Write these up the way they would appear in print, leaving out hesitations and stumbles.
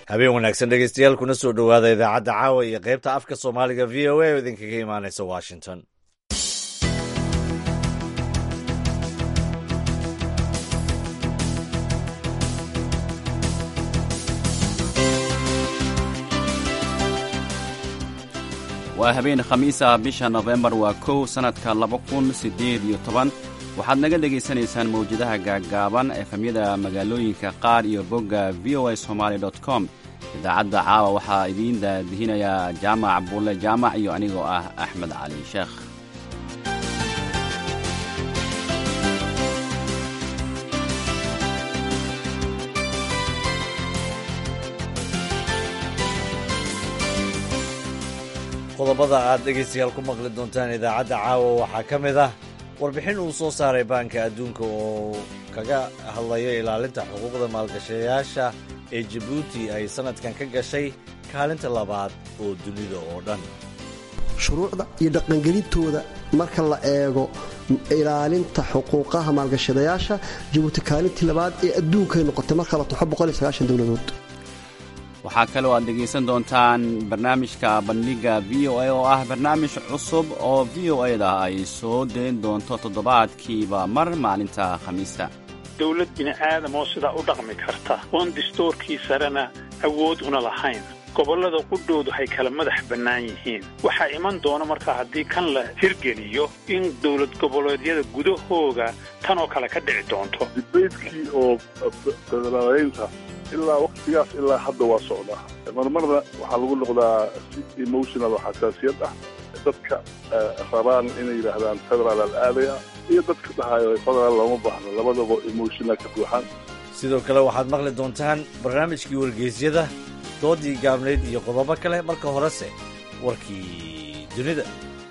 habeen wanaagsan dhegeystayaal kuna soo dhowaada idaacadda caawa iyo qaybta afka soomaaliga v o a oo idinkaga imaanaysa washington. waa habeen khamiisa bisha nofembar waa 1 sannadka 2018 waxaad naga dhegaysanaysaan mawjadaha gaaggaaban efemyada magaalooyinka qaar iyo bogga voa somaly.com. idaacadda caawa waxaa idiin daadihinayaa jaamac bulle jaamac iyo anigoo ah axmed cali sheekh. qodobada aad dhegaystayaal ku maqli doontaan idaacadda caawa waxaa ka mid ah warbixin uu soo saaray baanka adduunka oo kaga hadlayo ilaalinta xuquuqda maalgashayaasha ee jabuuti ay sannadkan ka gashay kaalinta labaad oo dunida oo dhan. shuruucda iyo dhaqangelintooda marka la eego ilaalinta xuquuqaha maalgashadayaasha jabuuti kaalintii labaad ee adduunkay noqotay marka la taxo 190 dowladood. waxaa kaloo aad dhegaysan doontaan barnaamijka bandhiga v o a oo ah barnaamij cusub oo v o a-da ay soo dayn doonto toddobaadkiiba mar maalinta khamiista. dowlad bini'aadam oo sidaa u dhaqmi karta oon dastuurkii sarena awood una lahayn, gobollada qudhoodu hay kala madax bannaan yihiin. waxaa iman doona markaa haddii kan la hirgeliyo in dowlad goboleedyada gudahooga tanoo kale ka dhici doonto. dibeydkii oo federaaleynta ilaa waqtigaas ilaa hadda waa socdaa. marmarna waxaa lagu noqdaa si emotional oo xasaasiyad ah, dadka rabaan inay yidhaahdaan federaal al-aadaya iyo dadka dhahayo federaal looma baahno, labadaba emotional ka buuxaan. sidoo kale waxaad maqli doontaan barnaamijkii wargeysyada, doodii gaabnayd iyo qodobo kale. marka horese warkii dunida.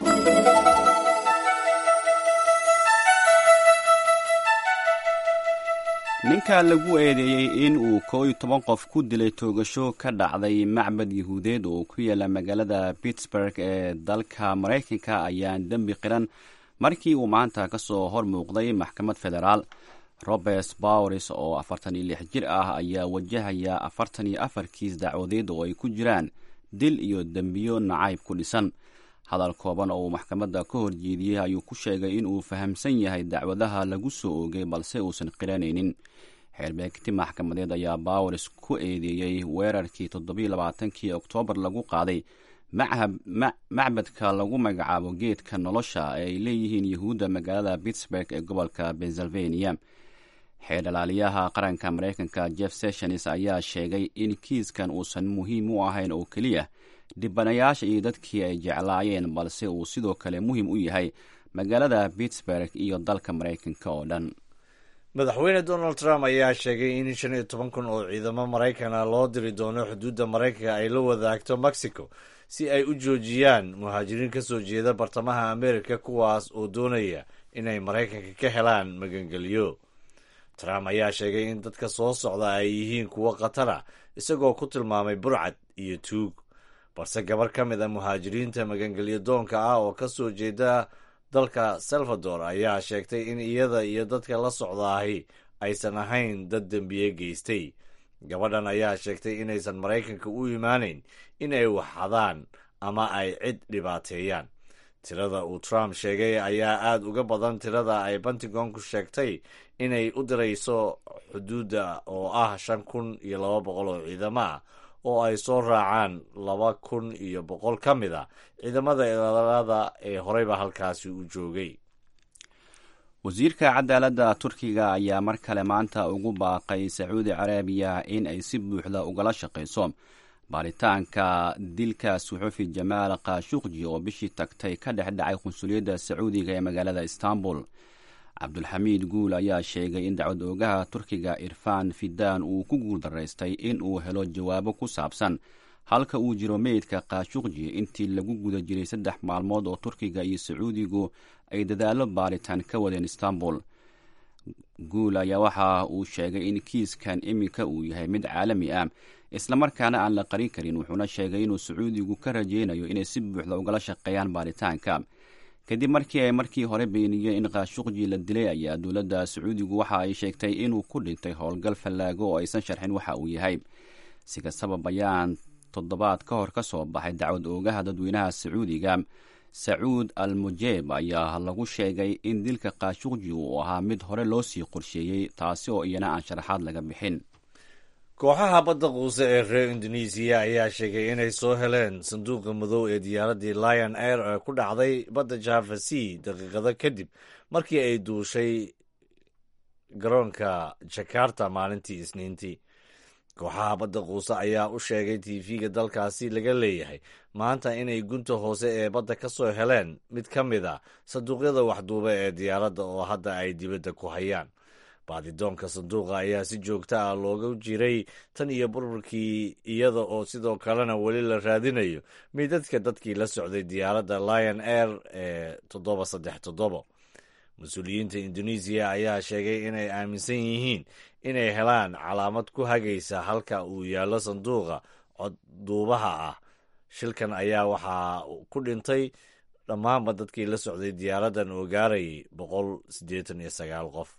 ninka lagu eedeeyey in uu 11 qof ku dilay toogasho ka dhacday macbad yahuudeed oo ku yaala magaalada pittsburgh ee dalka maraykanka ayaan dembi qiran markii uu maanta ka soo hor muuqday maxkamad federaal. robert bowers oo 46 jir ah ayaa wajahaya 44 kiis dacwadeed oo ay ku jiraan dil iyo dembiyo nacayb ku dhisan. hadal kooban oo uu maxkamadda ka horjeediyey ayuu ku sheegay in uu fahamsan yahay dacwadaha lagu soo oogay balse uusan qiranaynin. xeerbeegti maxkamadeed ayaa bowers ku eedeeyey weerarkii 27 oktoobar lagu qaaday macbadka lagu magacaabo geedka nolosha ee ay leeyihiin yahuudda magaalada pittsburgh ee gobolka pennsylvania. xeerdhalaaliyaha qaranka maraykanka jeff sessions ayaa sheegay in kiiskan uusan muhiim u ahayn oo keliya dhibanayaasha iyo dadkii ay jeclaayeen, balse uu sidoo kale muhiim u yahay magaalada pittsburgh iyo dalka maraykanka oo dhan. madaxweyne donald trump ayaa sheegay in 15,000 oo ciidamo maraykana loo diri doono xuduudda maraykanka ay la wadaagto mexico si ay u joojiyaan muhaajiriin ka soo jeeda bartamaha amerika kuwaas oo doonaya inay maraykanka ka helaan magangelyo. trump ayaa sheegay in dadka soo socda ay yihiin kuwo khatara, isagoo ku tilmaamay burcad iyo tuug. balse gabar ka mid a muhaajiriinta magangelyo doonka ah oo ka soo jeeda dalka salvador ayaa sheegtay in iyada iyo dadka la socdaahi aysan ahayn dad dembiye geystay. gabadhan ayaa sheegtay inaysan maraykanka u imaanayn in ay waxadaan ama ay cid dhibaateeyaan. tirada uu trump sheegay ayaa aad uga badan tirada ay pentagonku sheegtay inay u dirayso xuduudda oo ah 5,200 oo ciidamo ah oo ay soo raacaan 2,100 ka mid a ciidamada ilaalada ee horeyba halkaasi u joogay. wasiirka cadaaladda turkiga ayaa mar kale maanta ugu baaqay sacuudi carabiya in ay si buuxda ugala shaqayso baaritaanka dilka suxufi jamaal khashuqji oo bishii tagtay ka dhex dhacay qunsuliyadda sacuudiga ee magaalada istanbul. cabdulxamiid guul ayaa sheegay in dacwad oogaha turkiga irfan fidan uu ku guuldaraystay in uu helo jawaabo ku saabsan halka uu jiro meydka khashuqji intii lagu guda jiray 3 maalmood oo turkiga iyo sacuudigu ay dadaallo baaritaan ka wadeen istanbul. guul ayaa waxa uu sheegay in kiiskan iminka uu yahay mid caalami ah islamarkaana aan la qarin karin, wuxuuna sheegay inuu sacuudigu ka rajaynayo inay si buuxda ugala shaqeeyaan baaritaanka. kadib markii ay markii hore beeniyeen in khashuqji la dilay ayaa dowladda sacuudigu waxa ay sheegtay inuu ku dhintay howlgal fallaago oo aysan sharxin waxa uu yahay. si kastaba bayaan toddobaad ka hor ka soo baxay dacwad oogaha dadweynaha sacuudiga sacuud al mujeeb ayaa lagu sheegay in dilka khashuqji uu ahaa mid hore loo sii qorsheeyey taasi oo iyana aan sharaxaad laga bixin. kooxaha badda quuse ee reer indonesiya ayaa sheegay inay soo heleen sanduuqa madow ee diyaaraddii lion air ee ku dhacday badda java sea daqiiqado kadib markii ay duushay garoonka jakarta maalintii isniintii. kooxaha badda quuse ayaa u sheegay tv-ga dalkaasi laga leeyahay maanta inay gunta hoose ee badda ka soo heleen mid ka mid a sanduuqyada waxduuba ee diyaaradda oo hadda ay dibadda ku hayaan. baadidoonka sanduuqa ayaa si joogta ah looga jiray tan iyo burburkii, iyada oo sidoo kalena weli la raadinayo meydadka dadkii la socday diyaaradda lion air ee 737. mas-uuliyiinta indonesiya ayaa sheegay inay aaminsan yihiin inay helaan calaamad ku hagaysa halka uu yaallo sanduuqa codduubaha ah. shilkan ayaa waxaa ku dhintay dhammaanba dadkii la socday diyaaraddan oo gaarayay 189 qof.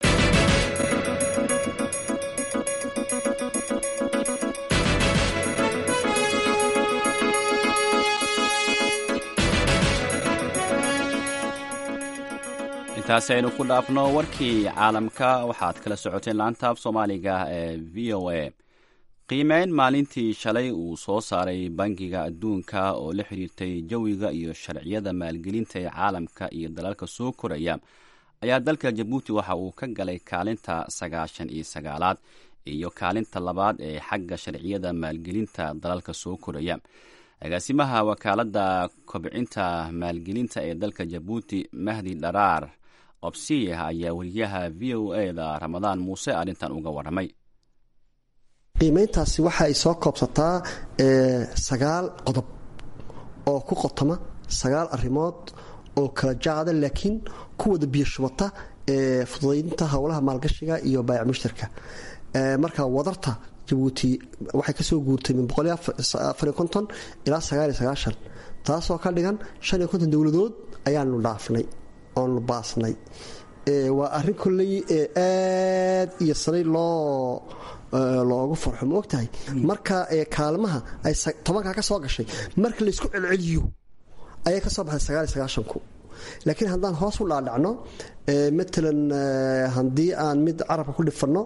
intaasi aynu ku dhaafno warkii caalamka. waxaad kala socoteen laantaaf soomaaliga ee v o a. qiimeyn maalintii shalay uu soo saaray bangiga adduunka oo la xiriirtay jawiga iyo sharciyada maalgelinta ee caalamka iyo dalalka soo koraya ayaa dalka jabuuti waxa uu ka galay kaalinta 99aad iyo kaalinta 2aad ee xagga sharciyada maalgelinta dalalka soo koraya. agaasimaha wakaaladda kobcinta maalgelinta ee dalka jabuuti mahdi dharaar obsiya ayaa wariyaha v o a-da ramadaan muuse arrintan uga warramay. qiimayntaasi waxa ay soo koobsataa 9 qodob oo ku qotoma 9 arrimood oo kala jaacda laakiin kuwada biyo shubata ee fududaynta howlaha maalgashiga iyo baayac mushtarka. marka wadarta jabuuti waxay ka soo guurtay min 154 ilaa 99, taasoo ka dhigan 55 dowladood ayaanu dhaafnay oonu baasnay. waa arrin kolley aad iyo sanay loogu farxo ma ogtahay. marka kaalmaha ay 10 ka soo gashay marka la isku celceliyo ayay ka soo baxday 99ku. laakiin haddaan hoos u dhaadhacno matalan haddii aan mid carabka ku dhifanno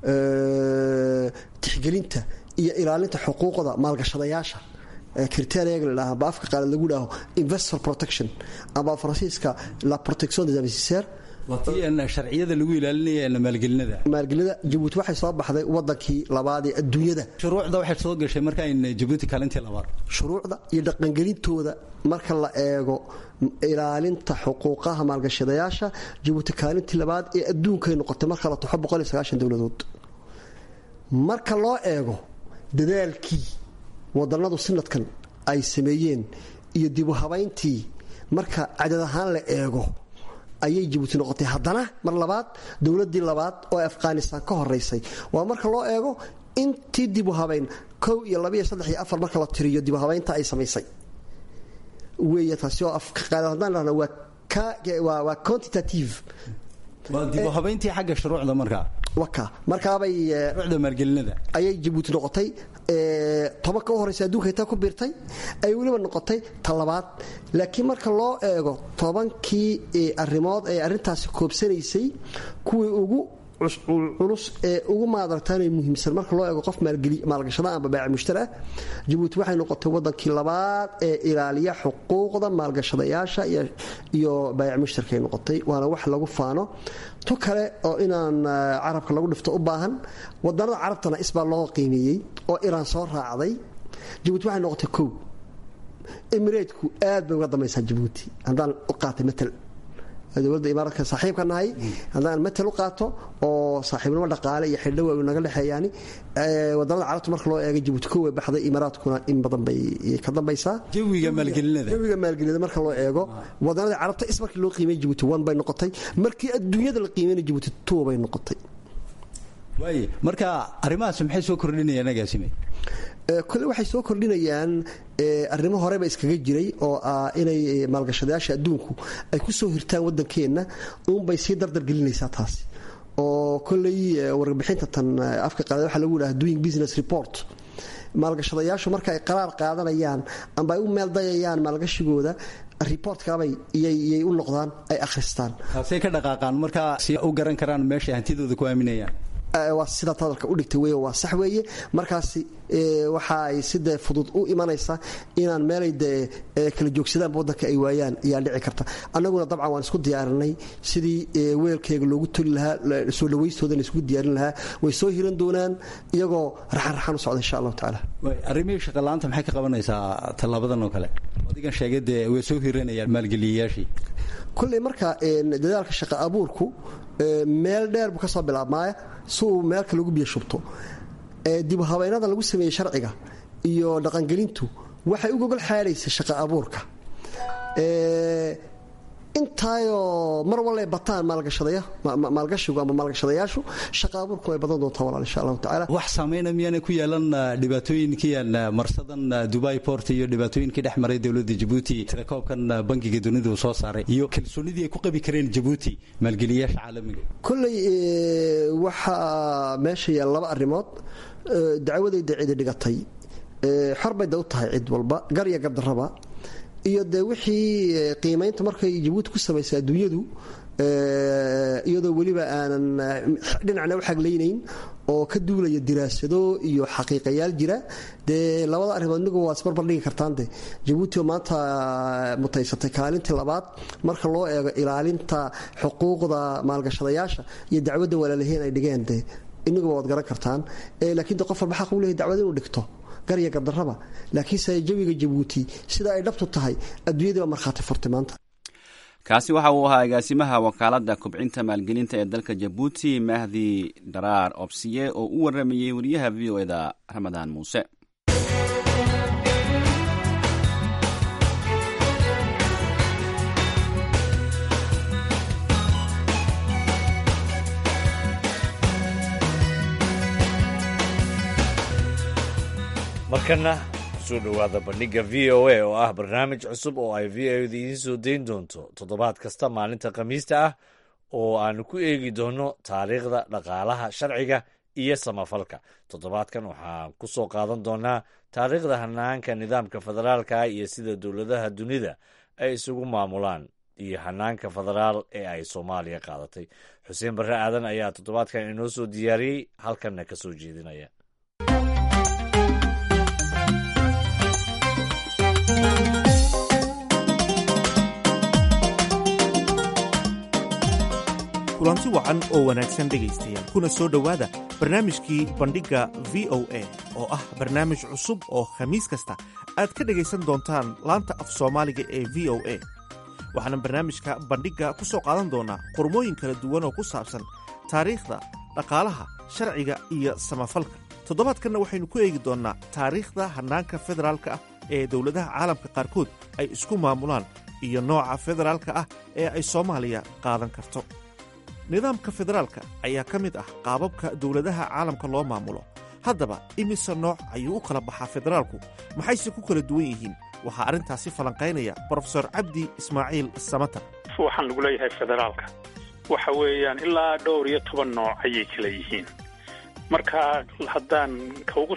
tixgelinta iyo ilaalinta xuquuqda maalgashadayaasha kriteeriyaga la dhahaa baafka qaali lagu dhaho investor protection ama faransiiska la protection des investisseurs sharciyada lagu ilaalinaya maalgelinada. jabuuti waxay soo baxday wadankii labaad ee adduunyada. shuruucda waxay soo gashay marka in jabuuti kaalintii labaad. shuruucda iyo dhaqangelintooda marka la eego ilaalinta xuquuqaha maalgashadayaasha jabuuti kaalintii labaad ee adduunkay noqotay marka la tuxo 190 dowladood. marka loo eego dadaalkii wadannadu sanadkan ay sameeyeen iyo dib u habayntii marka cadad ahaan la eego ayay jabuuti noqotay haddana mar labaad dowladdii labaad oo afghanistan ka horeysay. waa marka loo eego intii dib u habayn 1 iyo 2 iyo 3 iyo 4 marka la tiriyo dib u habaynta ay samaysay weeye. taasi oo afqaadadaan waa quantitative. waa dib u habayntii xagga shuruucda markaabay shuruucda maalgelinada ayay jabuuti noqotay 10 ka horeysa adduunka inta ku biirtay ay weliba noqotay talabaad. laakiin marka loo eego 10kii arrimood ee arrintaasi koobsanaysay kuwii ugu culus ee ugu maadartaan muhiimsan marka loo eego qof maalgashada ama baayac mushtari jabuuti waxay noqotay wadankii labaad ee ilaaliya xuquuqda maalgashadayaasha iyo baayac mushtarkay noqotay. waana wax lagu faano. tu kale oo inaan carabka lagu dhifto u baahan, wadanada carabtana isbaa loo qiimeeyey oo iraan soo raacday. jabuuti waxay noqotay 1. emireedku aad bay uga dambaysaa jabuuti haddaan u qaatay matal dowladda imaaraadka saaxiibka nahay. haddaan matal u qaato oo saaxiibnimo dhaqaale iyo xidho waa naga dhexeeyaan wadannada carabta marka loo eego jabuuti way baxday, imaaraadkuna in badan bay ka dambaysaa. jawiga maalgelinada marka loo eego wadannada carabta is markii loo qiimeeyay jabuuti 1 bay noqotay, markii adduunyada la qiimeeyay jabuuti 2 bay noqotay. marka arrimahaas maxay soo kordhinayaan agaasime? kole waxay soo kordhinayaan arrimo horeba iskaga jiray oo ah inay maalgashadayaasha adduunku ay ku soo hirtaan waddankeenna uunbay sii dardargelinaysaa taasi. oo koley warbixinta tan afka qaada waxaa lagu dhaha doing business report maalgashadayaashu marka ay qaraar qaadanayaan amba ay u meeldayayaan maalgashigooda reportkaabay iyay u noqdaan ay akhristaan taasay ka dhaqaaqaan markaa si u garan karaan meesha hantidooda ku aaminayaan waa sidaad hadalka u dhigtay wey waa sax weeye markaasi waxa ay sidee fudud u imanaysaa inaan meelay dee kala joogsadaan waddanka ay waayaan ayaa dhici karta annaguna dabcan waan isku diyaarinay sidii weelkeega loogu toli lahaa soo dhawaystoodan isku diyaarin lahaa way soo hiran doonaan iyagoo raxan u socda insha allahu tacaala arrimihii shaqalaanta maxay ka qabanaysaa tallaabadan oo kale adigan sheegay dee way soo hiranayaan maalgeliyayaashii kulley marka dadaalka shaqa abuurku meel dheer buu ka soo bilaabmaaya si uu meel kale ugu biyo shubto dibu habeynada lagu sameeyey sharciga iyo dhaqangelintu waxay u gogol xaadhaysa shaqa abuurka intaayoo mar walay bataan maalgashigu ama maalgashadayaashu shaqa abuurku way badan doontaa walaal insha allahu tacaala wax saameyna miyaanay ku yeelan dhibaatooyinkiian marsadan dubai port iyo dhibaatooyinkii dhex maray dowladda jabuuti telekoobkan bangiga dunida uu soo saaray iyo kalsoonidii ay ku qabi kareen jabuuti maalgeliyayaasha caalamiga kolley waxaa meesha yaal laba arrimood dacwadayda cidi dhigatay xor bay da u tahay cid walba gar iyo gardarraba iyo dee wixii qiimaynta markay jabuuti ku samaysay adduunyadu iyadoo weliba aanan dhinacna u xaglaynayn oo ka duulaya diraasado iyo xaqiiqayaal jira dee labada arrimood migu waa isbarbar dhigi kartaan de jabuuti oo maanta mutaysatay kaalintii labaad marka loo eego ilaalinta xuquuqda maalgashadayaasha iyo dacwadda walaalaheen ay dhigeen de iniguba waad garan kartaan laakiin de qof walba xaq u leeyahay dacwad inuu dhigto garya gardarraba laakiinse jawiga jabuuti sida ay dhabtu tahay adduunyadiiba markhaati furtay maanta kaasi waxa uu ahaa agaasimaha wakaaladda kubcinta maalgelinta ee dalka jabuuti mahdi daraar obsiye oo u waramayey wariyaha v o eda ramadaan muuse markana kusoo dhowaada bandhigga v o a oo ah barnaamij cusub oo ay v o da idiin soo dayn doonto toddobaad kasta maalinta khamiista ah oo aanu ku eegi doono taariikhda dhaqaalaha sharciga iyo samafalka toddobaadkan waxaan ku soo qaadan doonaa taariikhda hanaanka nidaamka federaalka iyo sida dowladaha dunida ay isugu maamulaan iyo hanaanka federaal ee ay soomaaliya qaadatay xuseen barre aadan ayaa toddobaadkan inoo soo diyaariyey halkanna ka soo jeedinaya kulanti wacan oo wanaagsan dhegaystayaal kuna soo dhowaada barnaamijkii bandhigga v o a oo ah barnaamij cusub oo khamiis kasta aad ka dhegaysan doontaan laanta af soomaaliga ee v o a waxaana barnaamijka bandhigga ku soo qaadan doonaa qormooyin kala duwan oo ku saabsan taariikhda dhaqaalaha sharciga iyo samafalka toddobaadkanna waxaynu ku eegi doonnaa taariikhda hannaanka federaalka ah ee dowladaha caalamka qaarkood ay isku maamulaan iyo nooca federaalka ah ee ay soomaaliya qaadan karto nidaamka federaalka ayaa ka mid ah qaababka dowladaha caalamka loo maamulo haddaba imise nooc ayuu u kala baxaa federaalku maxayse ku kala duwan yihiin waxaa arrintaasi falanqaynaya brofesor cabdi ismaaciil samatar waxaan lagu leeyahay federaalka waxa weeyaan ilaa dhowr iyo 10 nooc ayay kala yihiin marka haddaan kaugu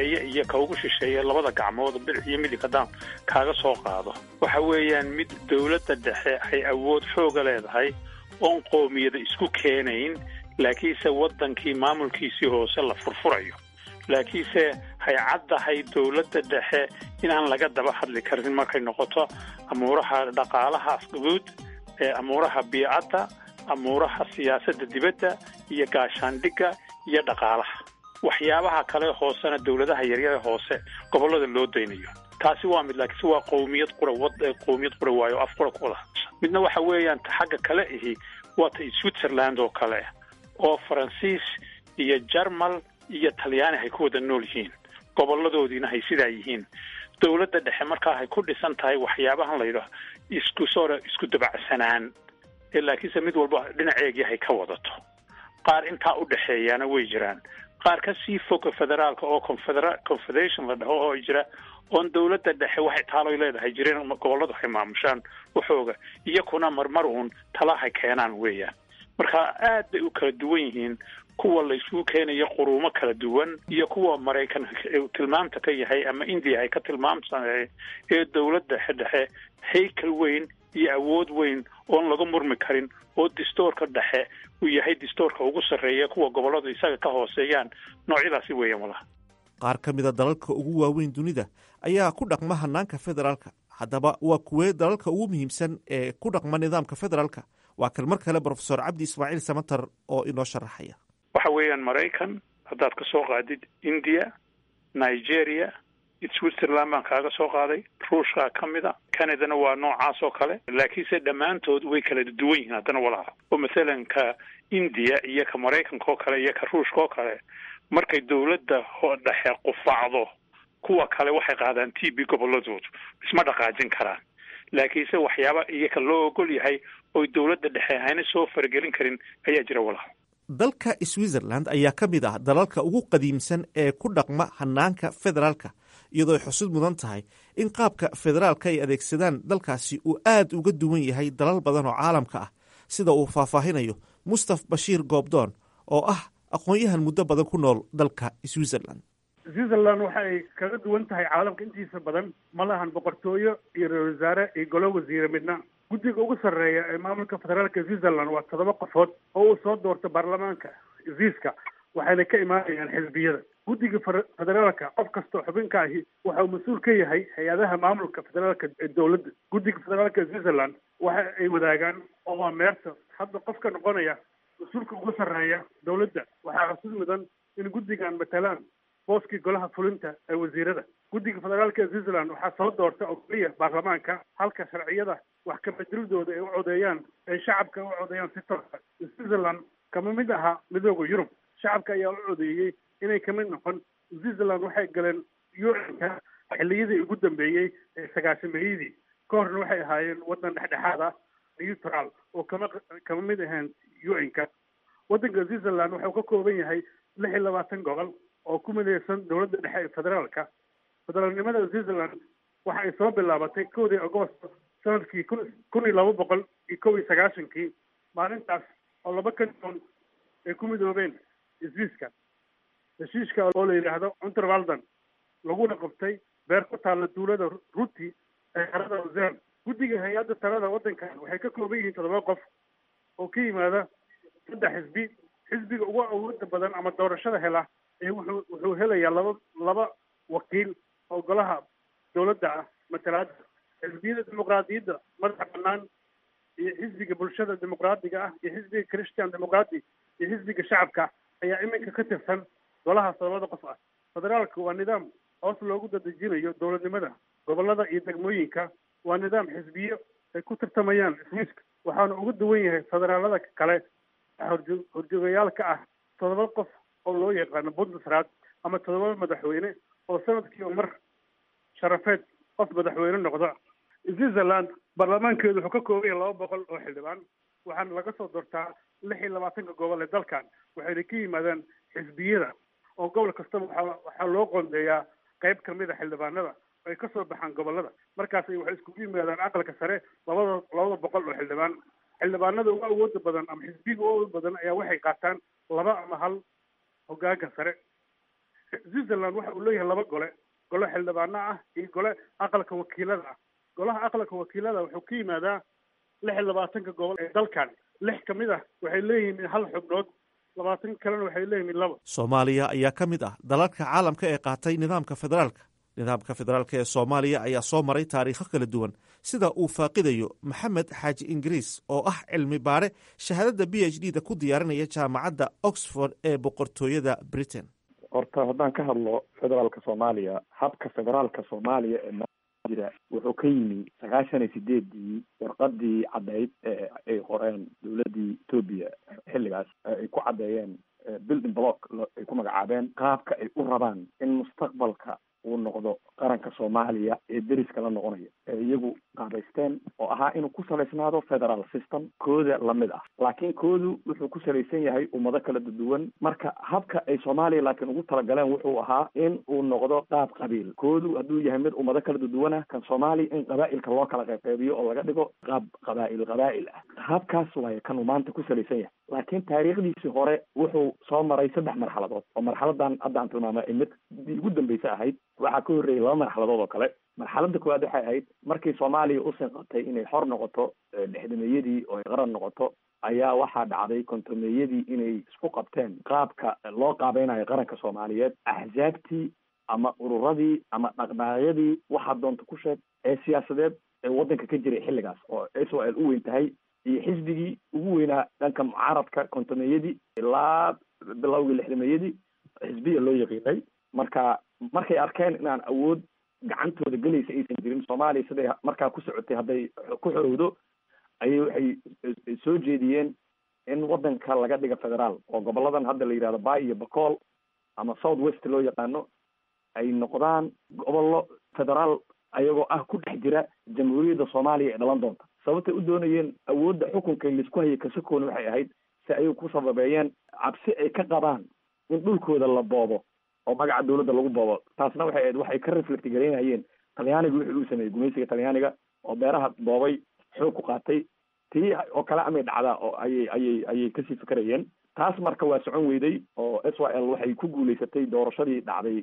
shisheeye labada gacmood bidix iyo midig haddaan kaaga soo qaado waxa weeyaan mid dowladda dhexe ay awood xooga leedahay oon qoomiyada isku keenayn laakiinse waddankii maamulkiisii hoose la furfurayo laakiinse hay caddahay dowladda dhexe inaan laga daba hadli karin markay noqoto amuuraha dhaqaalaha guud amuuraha biicadda amuuraha siyaasadda dibadda iyo gaashaandhigga iyo dhaqaalaha waxyaabaha kale hoosena dowladaha yaryar hoose gobollada loo daynayo taasi waa mid laakiinse waa qowmiyad qura waayo af qura ku wada hadasha midna waxa weeyaan xagga kale ihi waa ta Switzerland oo kale oo Faransiis iyo Jarmal iyo Talyaani ay ku wada nool yihiin gobolladoodiina hay sidaa yihiin dowladda dhexe markaa ay ku dhisan tahay waxyaabahan la yidhaahdo isku dabacsanaan laakiinse mid walba dhinaceegii hay ka wadato qaar intaa u dhexeeyaana way jiraan qaar ka sii foga federaalka oo confederation la dhaho oo jira oon dowladda dhexe waxay taaloy leedahay jireen gobolladu hay maamushaan waxooga iyakuna marmar uun talahay keenaan weeyaan marka aad bay u kala duwan yihiin kuwa la isugu keenayo quruumo kala duwan iyo kuwa maraykan tilmaamta ka yahay ama indiya ay ka tilmaamsanay ee dowladda dhexe haykal weyn iyo awood weyn oon laga murmi karin oo dastuurka dhexe uu yahay dastuurka ugu sarreeya kuwa gobolladu isaga ka hooseeyaan noocyadaasi weeyaan walaha qaar ka mid a dalalka ugu waaweyn dunida ayaa ku dhaqma hanaanka federaalka. haddaba waa kuwee dalalka ugu muhiimsan ee ku dhaqma nidaamka federaalka? waa kan mar kale brofesor cabdi ismaaciil samatar oo inoo sharaxaya. waxa weeyaan maraykan haddaad ka soo qaadid india, nigeria, switzerland baan kaaga soo qaaday, ruushkaa ka mid a, canadana waa noocaas oo kale, laakiinse dhammaantood way kala duwan yihiin haddana walaha. oo masalan ka india iyo ka maraykanka oo kale iyo ka ruushka oo kale markay dowladda dhexe qufacdo kuwa kale waxay qaadaan TB gobolladoodu isma dhaqaajin karaan. laakiinse waxyaaba iyaga loo ogol yahay oo dowladda dhexe ayna soo faragelin karin ayaa jira walaha. dalka Switzerland ayaa ka mid ah dalalka ugu qadiimsan ee ku dhaqma hanaanka federaalka, iyadoo ay xusid mudan tahay in qaabka federaalka ay adeegsadaan dalkaasi uu aad uga duwan yahay dalal badan oo caalamka ah, sida uu faahfaahinayo Mustaf Bashiir Goobdoon oo ah aqoon-yahan muddo badan ku nool dalka Switzerland. Switzerland waxay kaga duwan tahay caalamka intiisa badan, ma lahan boqortooyo iyo ra-iisul wasaare iyo golo wasiire midna. guddiga ugu sarreeya ee maamulka federaalka Switzerland waa 7 qofood oo uu soo doorto baarlamaanka Swiss-ka, waxayna ka imaanayaan xisbiyada. guddiga federaalka qof kastoo xubinka ahi waxa uu mas-uul ka yahay hay-adaha maamulka federaalka ee dowladda. guddiga federaalka Switzerland waxa ay wadaagaan oo waa meerta hadda qofka noqonaya mas-uulka ugu sarreeya dowladda. waxaa xusid mudan in guddigan matalaan booskii golaha fulinta ee wasiirada. guddiga federaalka ee Switzerland waxaa soo doorta oo keliya baarlamaanka, halka sharciyada wax ka bedelidooda ay u codeeyaan ay shacabka u codeeyaan si toos ah. Switzerland kama mid aha midooda Yurub, shacabka ayaa u codeeyey inay ka mid noqon. Switzerland waxay galeen UN-ka xilliyadii ugu dambeeyey ee 90-meeyadii, ka horna waxay ahaayeen waddan dhexdhexaad ah neutral oo kama mid ahayn UN-ka. waddanka Switzerland wuxuu ka kooban yahay 26 gobol oo ku midaysan dowladda dhexe ee federaalka. federaalnimada Switzerland waxa ay soo bilaabatay 1 Agoosto sanadkii 1291 maalintaas oo 2 kanton ay ku midoobeen Swiss-ka. heshiiska oo la yidhaahdo Unterwalden laguna qabtay beer ku taalla tuulada Ruti ee harada Luzern. guddiga hay-adda talada waddankan waxay ka kooban yihiin 7 qof oo ka yimaada 3 xisbi. xisbiga ugu awoodda badan ama doorashada hela wuxuu helayaa laba wakiil oo golaha dowladda ah matalaada. xisbiyada dimuqraadiyadda madaxa bannaan iyo xisbiga bulshada dimuqraadiga ah iyo xisbiga Christian Democratic iyo xisbiga shacabka ayaa iminka ka tirsan golaha 7 qof ah. federaalka waa nidaam hoos loogu dadejinayo dowladnimada gobollada iyo degmooyinka. waa nidaam xisbiyo ay ku tartamayaan Swiss-ka, waxaana ugu duwan yahay federaalada kale horjoogayaal ka ah 7 qof oo loo yaqaano Bundesrat ama 7 madaxweyne oo sanadkii mar sharafeed qof madaxweyne noqda. Switzerland baarlamaankeedu wuxuu ka kooban yahay 200 oo xildhibaan, waxaana laga soo doortaa 26 gobol ee dalkan. waxayna ka yimaadaan xisbiyada oo gobol kastaba waxaa loo qoondeeyaa qayb ka mid a xildhibaanada ay ka soo baxaan gobollada. markaas waxay iskugu yimaadaan aqalka sare 200 oo xildhibaan. xildhibaanada ugu awooda badan ama xisbiga ugu awooda badan ayaa waxay qaataan 2 ama 1 hoggaanka sare. Switzerland waxa uu leeyahay 2 gole xildhibaano ah iyo gole aqalka wakiilada ah. golaha aqalka wakiilada wuxuu ka yimaadaa 26 gobol ee dalkan. 6 ka mid ah waxay leeyihiin 1 xubnood, 20 kalena waxay leeyihiin 2. Soomaaliya ayaa ka mid ah dalalka caalamka ee qaatay nidaamka federaalka. nidaamka federaalka ee Soomaaliya ayaa soo maray taariikho kala duwan, sida uu faaqidayo Maxamed Xaaji Ingiriis oo ah cilmi baare shahaadada PhD-da ku diyaarinaya jaamacadda Oxford ee boqortooyada Britain. horta haddaan ka hadlo federaalka Soomaaliya, habka federaalka Soomaaliya ee jira wuxuu ka yimi 98 warqadii caddeyd ee ay qoreen dowladii Ethiopia xilligaas ay ku caddeeyeen building block ay ku magacaabeen qaabka ay u rabaan in mustaqbalka uu noqdo qaranka soomaaliya ee deriska la noqonaya ee iyagu qaabaysteen oo ahaa inuu ku salaysnaado federal system kooda lamid ah laakiin koodu wuxuu ku salaysan yahay ummado kala duwan marka habka ay soomaaliya laakiin ugu talagaleen wuxuu ahaa in uu noqdo qaab qabiil koodu hadduu yahay mid ummado kala duwan ah kan soomaaliya in qabaa'ilka loo kala qaybiyo oo laga dhigo qaab qabaa'il ah habkaas waaye kan uu maanta ku salaysan yahay laakiin taariikhdiisii hore wuxuu soo maray 3 marxaladood oo marxaladan hadda aan tilmaamay mid ugu dambeysa ahayd waxaa ka horreeyay 2 marxaladood oo kale marxaladda koowaad waxay ahayd markii soomaaliya u sinqatay inay xor noqoto dhexdameeyadii oo ay qaran noqoto ayaa waxaa dhacday kontomeeyadii inay isku qabteen qaabka loo qaabaynayo qaranka soomaaliyeed axsaabtii ama ururadii ama dhaqdhaqaaqyadii waxaa doonta ku sheeg ee siyaasadeed ee waddanka ka jiray xilligaas oo SOL u weyn tahay iyo xisbigii ugu weynaa dhanka mucaaradka kontomeeyadii ilaa bilowgii lixdameeyadii xisbiya loo yaqiinay markay arkeen inaan awood gacantooda gelaysa aysan jirin soomaaliya siday markaa ku socotay hadday ku xorowdo ayay waxay soo jeediyeen in waddanka laga dhiga federaal oo goboladan hadda la yidhahdo bay iyo bacool ama south west loo yaqaano ay noqdaan gobollo federaal ayagoo ah ku dhex jira jamhuuriyadda soomaaliya ee dhalan doonta sababtay u doonayeen awoodda xukunka laisku hayay kasakoona waxay ahayd si ayay ku sababeeyeen cabsi ay ka qabaan in dhulkooda la boobo oo magaca dawladda lagu boobo taasna waxay ahayd waxay ka reflect garaynayeen talyaaniga wixii uu sameeyey gumaysiga talyaaniga oo beeraha boobay xoog ku qaatay tii oo kale amay dhacdaa oo ayay kasii fikrayeen taas marka waa socon weyday oo SYL waxay ku guulaysatay doorashadii dhacday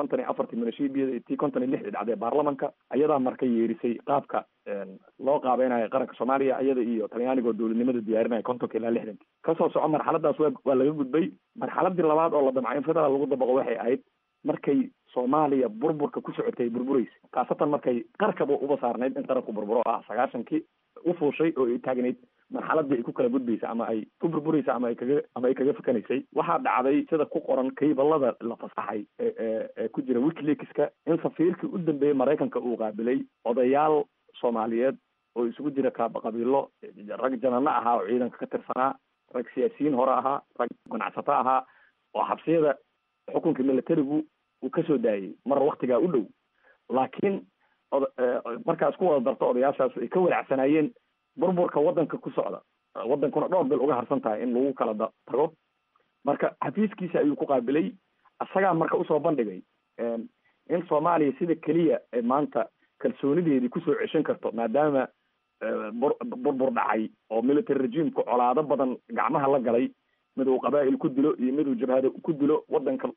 54 milishiibiyada tii 56 dhacday baarlamanka ayadaa marka yeerisay qaabka loo qaabaynayo qaranka soomaaliya iyada iyo talyaaniga oo dowladnimada diyaarinaya 50 ilaa 60 kasoo soco marxaladaas waa laga gudbay marxaladii labaad oo la damcay in federaal lagu dabaqo waxay ahayd markay soomaaliya burburka ku socotay burburaysa khaasatan markay qarkaba uba saarnayd in qaranku burburo ah 90kii u fuushay oo ay taagnayd marxaladii ay ku kala gudbaysa ama ay ku burburaysa ama ay kaga fakanaysay waxaa dhacday sida ku qoran kaybalada la fasaxay ee ku jira wikileakska in safiirkii u dambeeyey maraykanka uu qaabilay odayaal soomaaliyeed oo isugu jira qabiilo rag janano ahaa oo ciidanka ka tirsanaa rag siyaasiyiin hore ahaa rag ganacsato ahaa oo xabsiyada xukunka militarigu uu kasoo daayay mar waktigaa u dhow laakiin markaa isku wada darto odayaashaas ay ka walacsanaayeen burburka waddanka ku socda waddankuna dhowr bil uga harsan tahay in lagu kala tago marka xafiiskiisa ayuu ku qaabilay isagaa marka usoo bandhigay in soomaaliya sida keliya ee maanta kalsoonideedii kusoo ceshan karto maadaama burbur dhacay oo military regimeka colaado badan gacmaha la galay mid uu qabaa'il ku dilo iyo mid uu jabhado ku dilo waddanka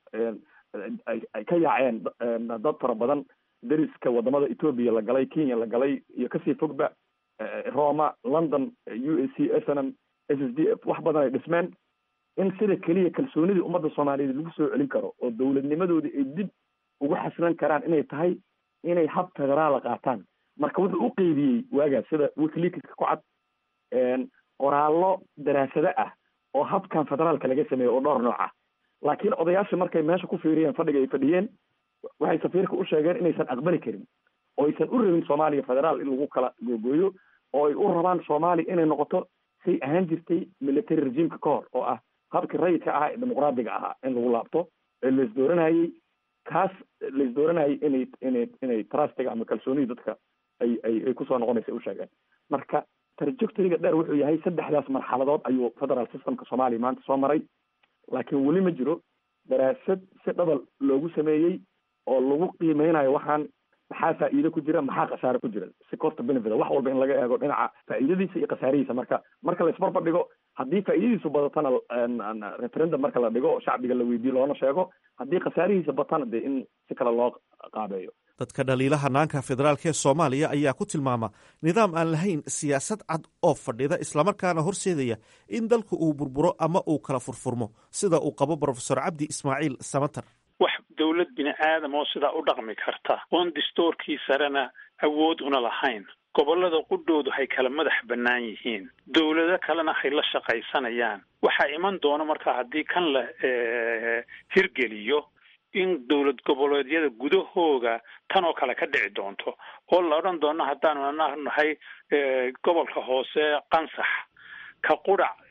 ay ka yaaceen dad fara badan deriska wadamada Ethiopia la galay Kenya la galay iyo kasii fogba Roma London UAC SNM SSDF wax badan ay dhismeen in sida kaliya kalsoonidii ummadda Soomaaliyeed lagu soo celin karo oo dawladnimadoodii ay dib ugu xaslan karaan inay tahay inay hab federaal qaataan marka wuxuu u qeybiyey waagaa sida wikileakska ku cad qoraallo daraasado ah oo habkan federaalka laga sameeyo oo dhowr nooc ah laakiin odayaasha markay meesha ku fiiriyeen fadhiga ay fadhiyeen waxay safiirka u sheegeen inaysan aqbali karin oo aysan u rabin Soomaaliya federaal in lagu kala googooyo oo ay u rabaan Soomaaliya inay noqoto si ahaan jirtay military regime ka hor oo ah habka rayidka ah ee dimuqraadiga ah in lagu laabto ee la isdooranayay kaas la isdooranayay inay trustiga ama kalsoonida dadka ay ku soo noqonaysa u sheegeen marka trajectory-ga dheer wuxuu yahay 3daas marxaladood ayuu federal systemka Soomaaliya maanta soo maray laakiin weli ma jiro daraasad si dhabal loogu sameeyey oo lagu qiimeynayo waxaan maxaa faa'iido ku jira maxaa khasaare ku jira si cost benefit wax walba in laga eego dhinaca faa'iidadiisa iyo khasaarihiisa marka la isbarbar dhigo haddii faa'iidadiisu badatana referendum marka la dhigo shacbiga la weydiiyo loona sheego haddii khasaarihiisa batana dee in si kale loo qaabeeyo dadka dhaliilaha hanaanka federaalka ee Soomaaliya ayaa ku tilmaama nidaam aan lahayn siyaasad cad oo fadhida islamarkaana horseedaya in dalku uu burburo ama uu kala furfurmo sida uu qabo Professor Cabdi Ismaaciil Samatar wax dawlad bini aadam oo sidaa u dhaqmi karta oon dastuurkii sarena awood una lahayn gobollada qudhoodu hay kala madax bannaan yihiin dawlado kalena hay la shaqaysanayaan waxaa iman doona marka haddii kan la hirgeliyo in dawlad goboleedyada gudahooga tan oo kale ka dhici doonto oo la odhan doono haddaanu nahay gobolka hoose qansax ka qudhac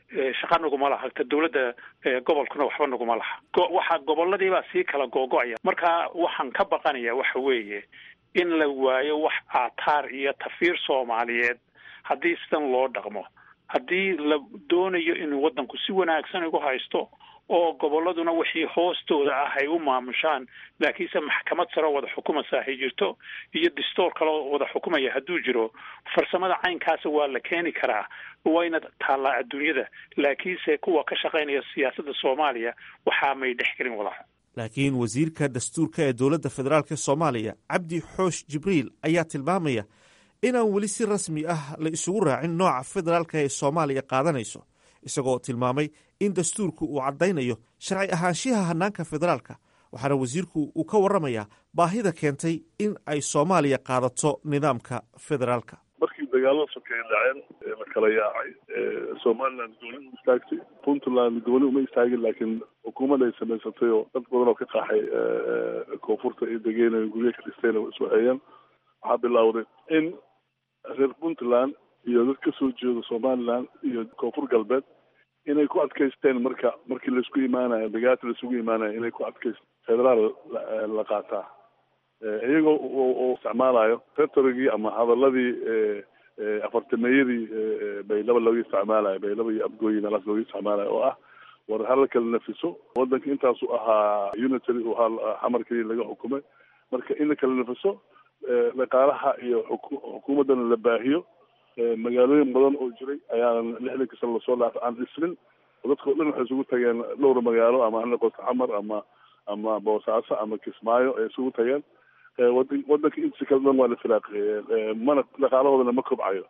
shaqa naguma laha ta dawladda gobolkuna waxba naguma laha waxa goboladiibaa sii kala googo'aya marka waxaan ka baqanaya waxa weeye in la waayo wax aataar iyo tafiir soomaaliyeed haddii sidan loo dhaqmo haddii la doonayo inuu waddanku si wanaagsan ugu haysto oo gobolladuna wixii hoostooda ah ay u maamushaan laakiinse maxkamad sare wada xukumaysa ay jirto iyo dastuur kale wada xukumaya hadduu jiro farsamada caynkaas waa la keeni karaa wayna taallaa adduunyada laakiinse kuwa ka shaqaynaya siyaasadda Soomaaliya waxaa may dhex gelin walaal laakiin wasiirka dastuurka ee dowladda federaalka Soomaaliya Cabdi Xoosh Jibriil ayaa tilmaamaya inaan weli si rasmi ah la isugu raacin nooca federaalka ee Soomaaliya qaadanayso isagoo tilmaamay in dastuurku uu cadaynayo sharci ahaanshiyaha hanaanka federaalka waxaana wasiirku uu ka warramayaa baahida keentay in ay Soomaaliya qaadato nidaamka federaalka markii dagaalada sokeeye dhaceen la kala yaacay Somaliland gooni u istaagtay Puntland gooni uma istaagin laakiin xukuumadda ay samaysatay oo dad badan oo ka qaxay koonfurta ay degeen guryo ka dhisteen oo isu hayeen waxaa bilowday in reer Puntland iyo dad ka soo jeeda Somaliland iyo koonfur galbeed inay ku adkaysteen markii la isku imaanayo dagaal la isugu imaanayo inay ku adkaysteen federaal la qaataa iyagoo oo isticmaalayo territory ama hadaladii afartameeyadii baylaba looga isticmaalayo baylaba iyo abgooyi meelaas looga isticmaalayo oo ah war hal kala nafiso waddanka intaas uu ahaa unitary uu xamarkii laga xukumay marka in la kala nafiso dhaqaalaha iyo xukuumaddana la baahiyo magaalooyin badan oo jiray ayaanan 60 sano lasoo dhaafay aan dhismin dadka oo dhan waxay isugu tageen dhowr magaalo ama hanaqoto xamar ama boosaaso ama kismaayo ay isugu tageen waddanka intiisa kala dhan waa la firaaqeeyey mana dhaqaalahoodana ma kobcayo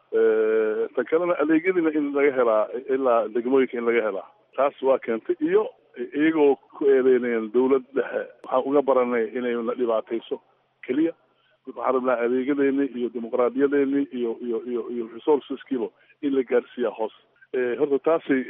tan kalena adeegyadiina in laga helaa ilaa degmooyinka in laga helaa taas waa keentay iyo iyagoo ku eedeynayaan dawlad dhexe waxaan uga baranay inay la dhibaatayso keliya waxaan rabnaa adeegyadeeni iyo dimuqraadiyadeeni iyo resourceskiiba in la gaarsiiya hoos horta taasay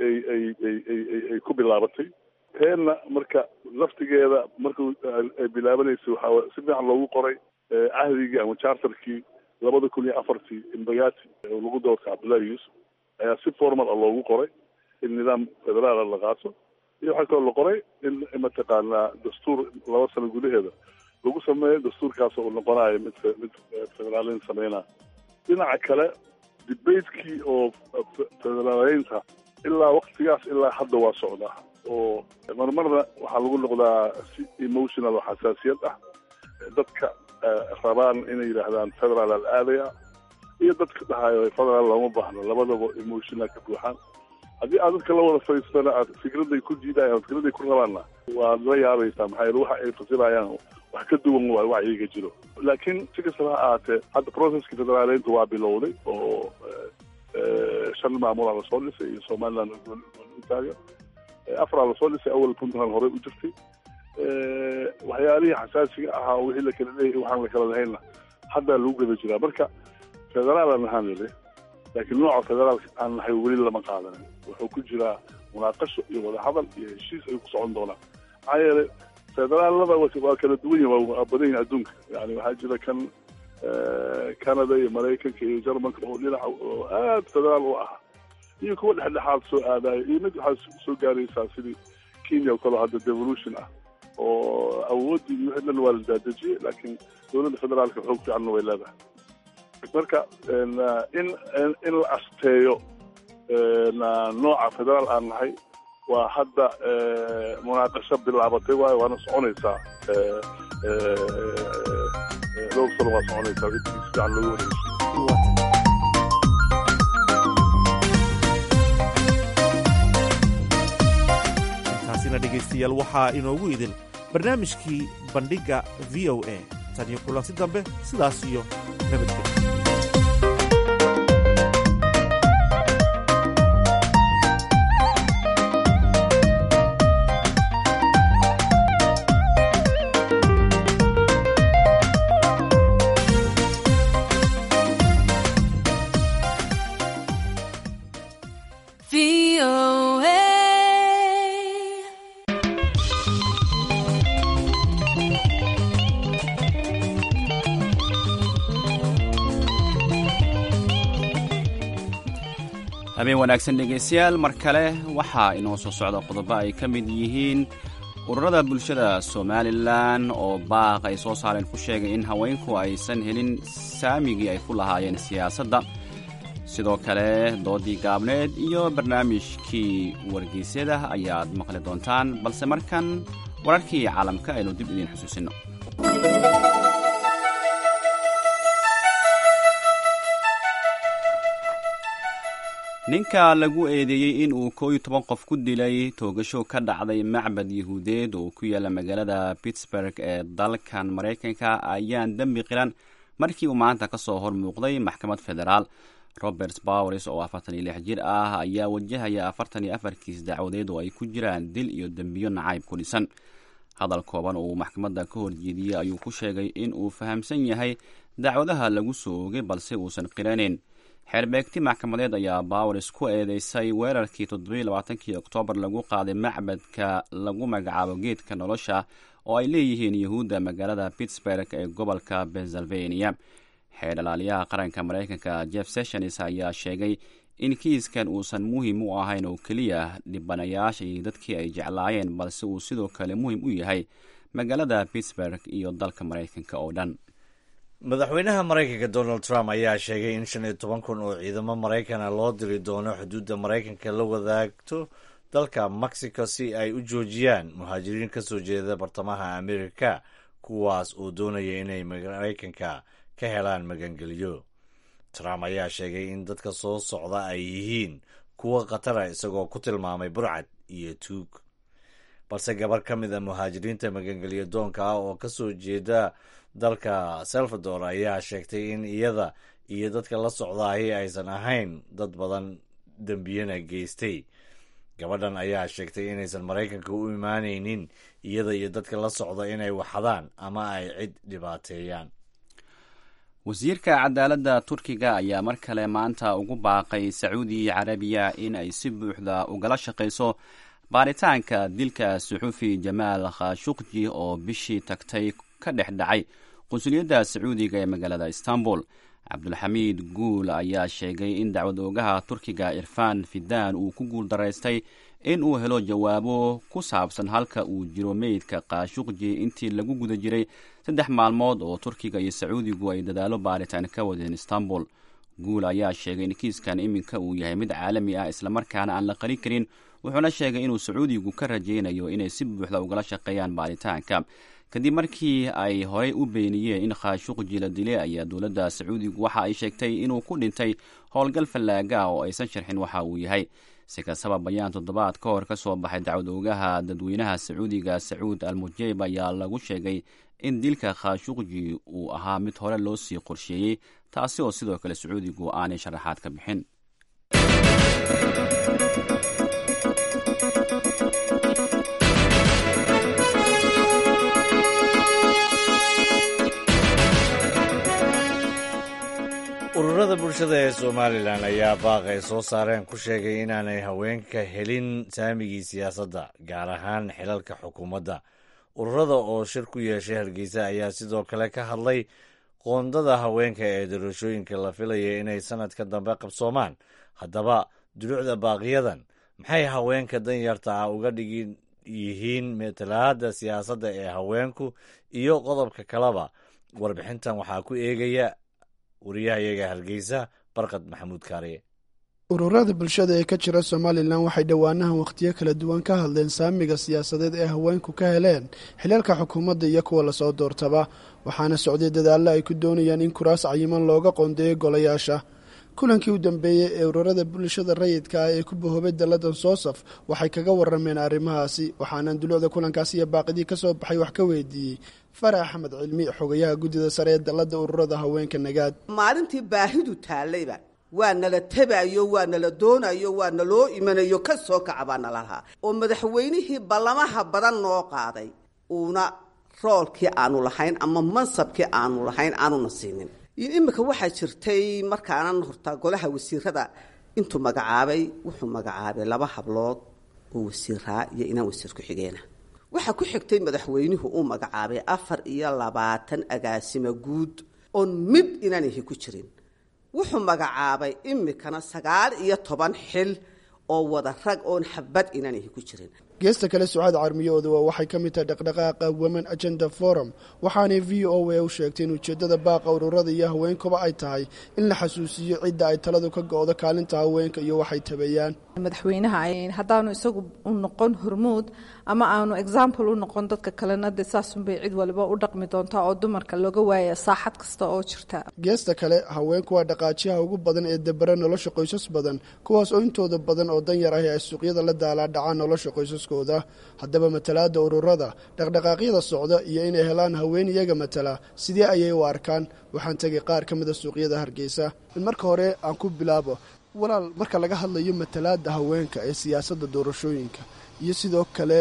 ay ku bilaabatay teenna marka laftigeeda marka ay bilaabanaysay waxaa si fiican loogu qoray cahdigii ama charterkii 2004 imbagati oo lagu doortay Cabdullaahi Yuusuf ayaa si formal ah loogu qoray in nidaam federaal la qaato iyo waxaa kaloo la qoray in mataqaanaa dastuur 2 sano gudaheeda lagu sameeyo dastuurkaas oo noqonayo mid federaalin sameynaa dhinaca kale debatekii oo federaaleynta ilaa waqtigaas ilaa hadda waa socdaa oo marmarna waxaa lagu noqdaa si emotional oo xasaasiyad ah dadka rabaan inay yidhaahdaan federaal al aadaya iyo dadka dhahayo federaal looma baahno labadaba emotional ka buuxaan haddii aad dadka la wada fadhiistana aad fikraday ku jiidayaan fikraday ku rabaanna waad la yaabaysaa maxaa yeele waxa ay fasirayaan wax ka duwan waa wacyiga jiro laakiin si kastaba ha ahaatee hadda processka federaaleynta waa bilowday oo 5 maamul la soo dhisay iyo Somaliland u taagan 4 la soo dhisay awal Puntland hore u jirtay waxyaalihii xasaasiga ahaa wixii la kala leeyahay waxaan la kala lahayna hadda lagu gada jiraa marka federaal aan ahaanile laakiin nooca federaalka aan nahay weli lama qaadanin wuxuu ku jiraa munaaqasho iyo wada hadal iyo heshiis ay ku socon doonaan maxaa yeelay federaalada waa kala duwan yihiin waa badan yihiin adduunka yani waxaa jira kan Canada iyo Mareykanka iyo Jarmalka oo dhinaca oo aad federaal u ah iyo kuwa dhexdhexaad soo aadayo iyo mid waxaa soo gaaraysaa sidii Kenya oo kale hadda devolution ah oo awoodii iyo wixii dhan waa la daadejiyey laakiin dowladda federaalka xoog fiicanna way leedahay marka in la asteeyo nooca federaal aan nahay waa hadda munaaqasho bilaabatay waayo waana soconaysaa dhowr sano waa soconaysaa intii si fiican loogu wareegso intaasina dhegaystayaal waxaa inoogu idil barnaamijkii bandhigga v o a tan iyo kulanti dambe sidaas iyo nabadgelyo habeen wanaagsan dhegaystayaal mar kale waxaa inoo soo socda qodobo ay ka mid yihiin ururada bulshada somalilan oo baaq ay soo saareen ku sheegay in haweenku aysan helin saamigii ay ku lahaayeen siyaasadda. sidoo kale doodii gaabneed iyo barnaamijkii wargeysyada ayaad maqli doontaan, balse markan wararkii caalamka aynu dib idiin xusuusino. ninka lagu eedeeyey in uu 11 qof ku dilay toogasho ka dhacday macbad yahuudeed oo ku yaala magaalada Pittsburgh ee dalkan Mareykanka ayaan dembi qiran markii uu maanta ka soo hor muuqday maxkamad federaal. Robert Bowers oo 46 jir ah ayaa wajahaya 44 kiis dacwadeed oo ay ku jiraan dil iyo dembiyo nacayb ku dhisan. hadal kooban oo maxkamadda ka horjeediyey ayuu ku sheegay in uu fahamsan yahay dacwadaha lagu soo oogay balse uusan qiranin. xeerbeegti maxkamadeed ayaa Bowers ku eedeysay weerarkii 27 Oktoobar lagu qaaday macbadka lagu magacaabo geedka nolosha oo ay leeyihiin Yahuudda magaalada Pittsburgh ee gobolka Pennsylvania. xeer ilaaliyaha qaranka Mareykanka Jeff Sessions ayaa sheegay in kiiskan uusan muhiim u ahayn oo keliya dhibanayaasha iyo dadkii ay jeclaayeen, balse uu sidoo kale muhiim u yahay magaalada Pittsburgh iyo dalka Mareykanka oo dhan. madaxweynaha Mareykanka Donald Trump ayaa sheegay in 15,000 oo ciidamo Mareykan ah loo diri doono xuduudda Mareykanka la wadaagto dalka Mexico si ay u joojiyaan muhaajiriin ka soo jeeda bartamaha Amerika kuwaas oo doonaya inay Mareykanka ka helaan magangeliyo. Trump ayaa sheegay in dadka soo socda ay yihiin kuwa khatara isagoo ku tilmaamay burcad iyo tuug. balse gabar ka mid a muhaajiriinta magangeliyo doonka ah oo ka soo jeeda dalka Salvador ayaa sheegtay in iyada iyo dadka la socdaahi aysan ahayn dad badan dembiyana geystay. gabadhan ayaa sheegtay inaysan Mareykanka u imaanaynin iyada iyo dadka la socda inay waxadaan ama ay cid dhibaateeyaan. wasiirka cadaaladda Turkiga ayaa mar kale maanta ugu baaqay Sacuudi Carabiya in ay si buuxda ugala shaqeyso baaritaanka dilka suxufi Jamaal Khashoggi oo bishii tagtay ka dhex dhacay qunsuliyadda Sacuudiga ee magaalada Istanbul. Cabdulxamiid Guul ayaa sheegay in dacwad oogaha Turkiga Irfan Fidan uu ku guul daraystay in uu helo jawaabo ku saabsan halka uu jiro meydka Khashoggi intii lagu guda jiray 3 maalmood oo Turkiga iyo Sacuudigu ay dadaalo baaritaan ka wadeen Istanbul. Guul ayaa sheegay in kiiskan iminka uu yahay mid caalami ah isla markaana aan la qarin karin, wuxuuna sheegay inuu Sacuudigu ka rajaynayo inay si buuxda ugala shaqeeyaan baaritaanka. kadib markii ay horey u beeniyeen in Khashoggi la dilay ayaa dowladda Sacuudigu waxa ay sheegtay inuu ku dhintay howlgal fallaaga oo aysan sharxin waxa uu yahay. si kastaba bayaan toddobaad ka hor ka soo baxay dacwad oogaha dadweynaha Sacuudiga Sacuud Al-Mujayb ayaa lagu sheegay in dilka Khashoggi uu ahaa mid hore loo sii qorsheeyey, taasi oo sidoo kale Sacuudigu aanay sharaxaad ka bixin. ururada bulshada ee Somalilan ayaa baaq ay soo saareen ku sheegay inaanay haweenka helin saamigii siyaasadda, gaar ahaan xilalka xukuumadda. ururada oo shir ku yeeshay Hargeysa ayaa sidoo kale ka hadlay qoondada haweenka ee doorashooyinka la filaya inay sanadka dambe qabsoomaan. haddaba dulucda baaqiyadan maxay haweenka danyarta ah uga dhigin yihiin matalaadda siyaasadda ee haweenku iyo qodobka kaleba? warbixintan waxaa ku eegaya wariyahayaga Hargeysa Barqad Maxamuud Kaariye. ururada bulshada ee ka jira Somalilan waxay dhowaanahan waqtiyo kala duwan ka hadleen saamiga siyaasadeed ee haweenku ka heleen xilalka xukuumadda iyo kuwa lasoo doortaba, waxaana socday dadaallo ay ku doonayaan in kuraas cayiman looga qoondeeyo golayaasha. kulankii u dambeeyey ee ururada bulshada rayidka ah ee ku bahoobay daladan Soosaf waxay kaga warameen arrimahaasi, waxaana dulucda kulankaasi iyo baaqidii ka soo baxay wax ka weydiiyey Farax Axmed Cilmi, xogayaha guddida sare ee dalada ururada haweenka Nagaad. maalintii baahidu taalayba waa nala tabayo, waa nala doonayo, waa naloo imanayo ka soo kacabaa nalahaa oo madaxweynihii ballamaha badan noo qaaday uuna roolkii aanu lahayn ama mansabkii aanu lahayn aanuna siinin. imika waxaa jirtay markaanan hortaa golaha wasiirada intuu magacaabay, wuxuu magacaabay 2 hablood oo wasiiraa iyo inaan wasiir ku xigeena. waxaa ku xigtay madaxweynuhu uu magacaabay 24 agaasimo guud oon mid inaanay ku jirin. wuxuu magacaabay imikana 19 xil oo wada rag oon xabad inanihi ku jirin. geesta kale Sucaad Carmiyoodu waxay ka mid tahay dhaqdhaqaaqa Women Agenda Forum waxaanay VOA u sheegtay in ujeedada baaqa ururada iyo haweenkuba ay tahay in la xasuusiyo cidda ay taladu ka go'do kaalinta haweenka iyo waxay tabeeyaan. madaxweynaha haddaanu isagu u noqon hormuud ama aanu example u noqon dadka kalena de saasun bay cid waliba u dhaqmi doontaa oo dumarka looga waaya saaxad kasta oo jirta. geesta kale haweenku waa dhaqaajiyaha ugu badan ee dabara nolosha qoysas badan kuwaas oo intooda badan oo dan yar ah ay suuqyada la daalaa dhacaan nolosha qoysaskooda. haddaba matalaada ururada dhaqdhaqaaqyada socda iyo inay helaan haween iyaga matala sidee ayay u arkaan. waxaan tegay qaar ka mid a suuqyada Hargeysa. marka hore aan ku bilaabo walaal, marka laga hadlayo matalaada haweenka ee siyaasadda doorashooyinka iyo sidoo kale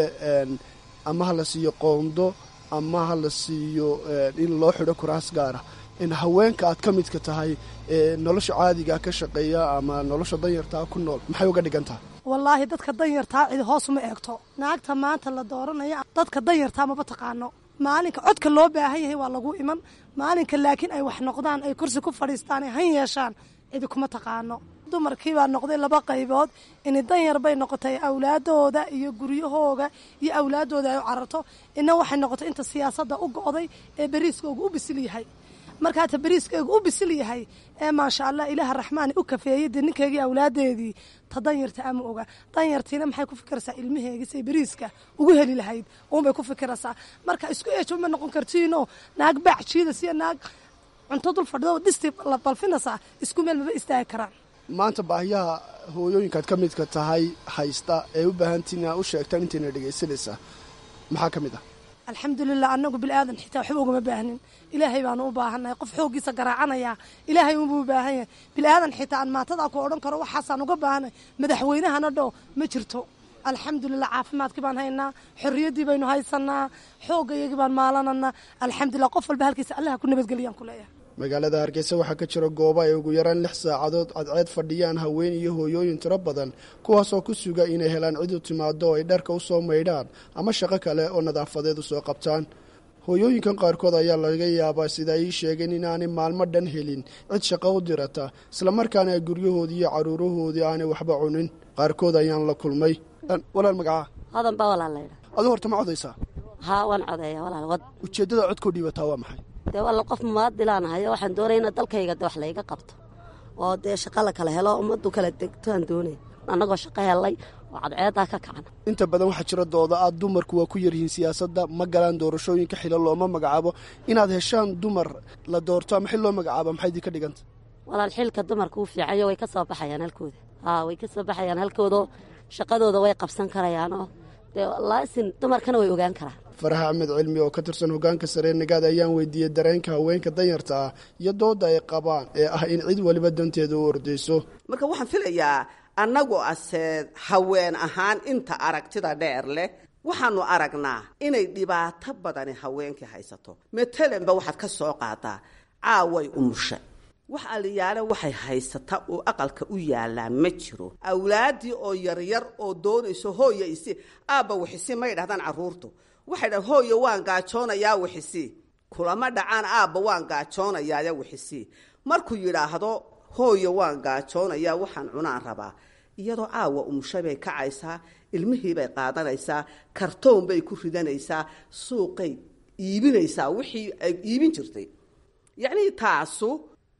ama ha la siiyo qoondo ama ha la siiyo in loo xidho kuraas gaara, in haweenka aad ka midka tahay nolosha caadiga ka shaqeeya ama nolosha danyartaa ku nool maxay uga dhigan tahay? wallaahi dadka danyartaa cid hoos uma eegto. naagta maanta la dooranaya dadka danyartaa maba taqaano. maalinka codka loo baahan yahay waa lagu iman, maalinka laakiin ay wax noqdaan ay kursi ku fadhiistaan ay han yeeshaan cidi kuma taqaano. dumarkii baa noqday laba qaybood, ini danyar bay noqotay awlaadooda iyo guryahooga iyo awlaadooda ay u cararto, ina waxay noqotay inta siyaasadda u go'day ee bariiskooga u bisil yahay. markaa ta bariiskeygu u bisil yahay ee maasha Allah ilaaha raxmaani u kafeeyay dee ninkeygii awlaadeedii ta danyarta ama oga. danyartiina maxay ku fikiraysaa ilmaheegii say bariiska ugu heli lahayd uunbay ku fikiraysaa. marka isku eejo ma noqon kartiinoo naag baac jiida siya naag cunto dul fadhido dhisti la balfinaysaa isku meel maba istaagi karaan. maanta baahiyaha hooyooyinkaad ka midka tahay haysta ee u baahantiin inaad u sheegtaan intayna dhegaysanaysaa maxaa ka mid ah? alxamdulilah anagu bilaadan xitaa waxba ugama baahnin, ilaahay baanu u baahannahay. qof xooggiisa garaacanaya ilaahay unbuu u baahan yahay. bilaadan xitaa aan maantadaa ku odhan karo waxaasaan uga baahanay madaxweynahana dho ma jirto. alxamdulilah caafimaadkii baan haynaa, xorriyaddii baynu haysanaa, xooggayagii baan maalananaa. alxamdulilah qof walba halkiisa allaha ku nabadgeliyaan ku leeyahay. magaalada Hargeysa waxaa ka jira goobo ay ugu yaraan 6 saacadood cadceed fadhiyaan haween iyo hooyooyin tiro badan kuwaasoo ku suga inay helaan cid u timaado oo ay dharka u soo maydhaan ama shaqo kale oo nadaafadeed u soo qabtaan. hooyooyinkan qaarkood ayaa laga yaabaa sida ay sheegeen inaanay maalmo dhan helin cid shaqo u dirata, islamarkaana ay guryahoodii iyo caruurahoodii aanay waxba cunin. qaarkood ayaan la kulmay. walaal magaca hodan baa walaalayda. aduu horta ma codaysaa? haa waan codeeyaa walaal. wad ujeeddada codkoo dhiibataa waa maxay? dee walla qof muwaadinaanahayo waxaan doonaya ina dalkayga de wax layga qabto oo dee shaqa la kala helo ummaddu kala degtoaan doonay annagoo shaqo helay oo cadceedaa ka kacna. inta badan waxaa jira dooda aad dumarku waa ku yaryihiin siyaasadda, ma galaan doorashooyinka xilo looma magacaabo. inaad heshaan dumar la doorto ama xil loo magacaabo maxay idinka dhiganta? walaal xilka dumarka u fiicayo way ka soo baxayaan halkooda. way ka soo baxayaan halkooda, shaqadooda way qabsan karayaanoo dee laasin dumarkana way ogaan karaan. Farax Axmed Cilmi oo ka tirsan hoggaanka sare nagaad ayaan weydiiyey dareenka haweenka danyarta ah iyo dooda ay qabaan ee ah in cid waliba danteeda u ordayso. marka waxaan filayaa annagu ase haween ahaan inta aragtida dheer leh waxaanu aragnaa inay dhibaato badani haweenkii haysato. matalanba waxaad ka soo qaadaa caaway umusha wax aliyaale waxay haysataa oo aqalka u yaalaa ma jiro. awlaadii oo yaryar oo doonayso hooya isi aabba wixisi may dhahdaan carruurtu waxay dhahan hooyo waan gaajoonayaa wixisi kulama dhacaan aabba waan gaajoonayaa wixisi. markuu yidhaahdo hooyo waan gaajoonayaa waxaan cunaan rabaa, iyadoo caawa umusha bay kacaysaa, ilmihii bay qaadanaysaa, kartoon bay ku ridanaysaa, suuqay iibinaysaa wixii ay iibin jirtay. yacnii taasu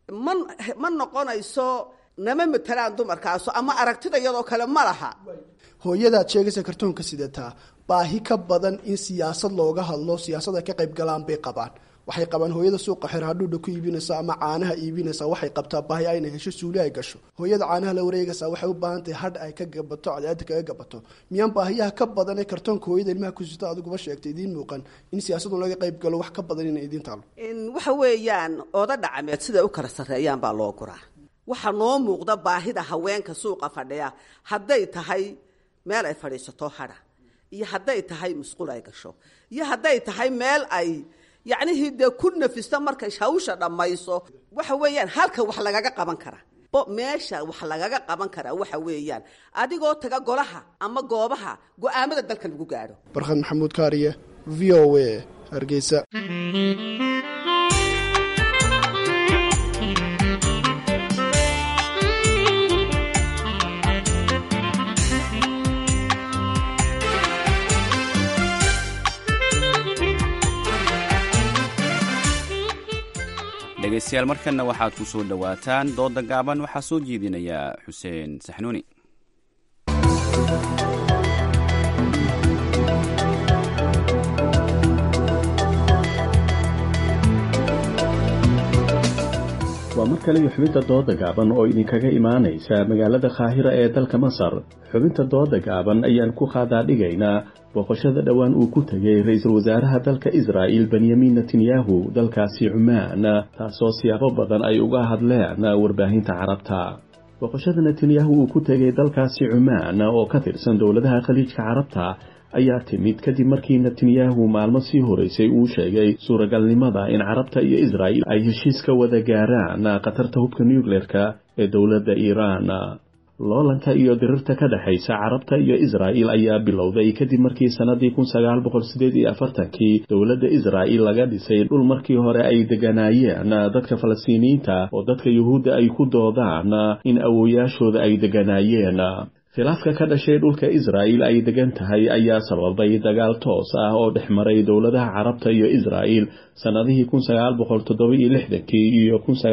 ma noqonayso nama matalaan dumarkaasu ama aragtida iyadoo kale ma laha. hooyadaad sheegaysa kartoonka sidataa baahi ka badan in siyaasad looga hadlo, siyaasada ka qayb galaan bay qabaan. waxay qabaan hooyada suuqa xirhadhuudha ku iibinaysa ama caanaha iibinaysa waxay qabtaa baahi ayna hesho suuli ay gasho. hooyada caanaha la wareegaysa waxay u baahan tahay hadh ay ka gabato, cadceeda kaga gabato. miyaan baahiyaha ka badan ee kartoonka hooyada ilmaha ku sita adiguba sheegtay idiin muuqan in siyaasadu laga qayb galo wax ka badan inay idiin taalo? waxa weeyaan ooda dhacmeed siday u kala sarreeyaan baa loo guraa. waxaa noo muuqda baahida haweenka suuqa fadhiya hadday tahay meel ay fadhiisato hadha, iyo hadday tahay musqul ay gasho, iyo hadday tahay meel ay yacnihii dee ku nafista markay hawsha dhammayso. waxa weeyaan halka wax lagaga qaban karaa, meesha wax lagaga qaban karaa waxa weeyaan adigoo taga golaha ama goobaha go'aamada dalka lagu gaadho. Barkhad Maxamuud Kaariye, V O A, Hargeysa. dhegaystayaal markanna waxaad ku soo dhowaataan dooda gaaban waxaa soo jeedinaya xuseen saxnuuni. waa mar kale iyo xubinta dooda gaaban oo idinkaga imaanaysa magaalada Qaahira ee dalka Masar. xubinta dooda gaaban ayaan ku qaadaa dhigaynaa booqashada dhawaan uu ku tagay ra'iisul wasaaraha dalka Israa'iil Benjamin Netanyahu dalkaasi Cumaan, taasoo siyaabo badan ay uga hadleen warbaahinta Carabta. booqashada Netanyahu uu ku tagay dalkaasi Cumaan oo ka tirsan dowladaha Khaliijka Carabta ayaa timid kadib markii Netanyahu maalmo sii horeysay uu sheegay suuragalnimada in Carabta iyo Israa'iil ay heshiis ka wada gaaraan qatarta hubka nuclearka ee dowladda Iiraan. loolanka iyo dirirta ka dhaxaysa Carabta iyo Israa'iil ayaa bilowday kadib markii sanadii 1948 dowladda Israa'iil laga dhisay dhul markii hore ay deganaayeen dadka Falastiiniyiinta oo dadka Yuhuudda ay ku doodaan in awooyaashooda ay deganaayeen. khilaafka ka dhashay dhulka Israa'iil ay degan tahay ayaa sababay dagaal toos ah oo dhexmaray dowladaha Carabta iyo Israa'iil sanadihii 1967 iyo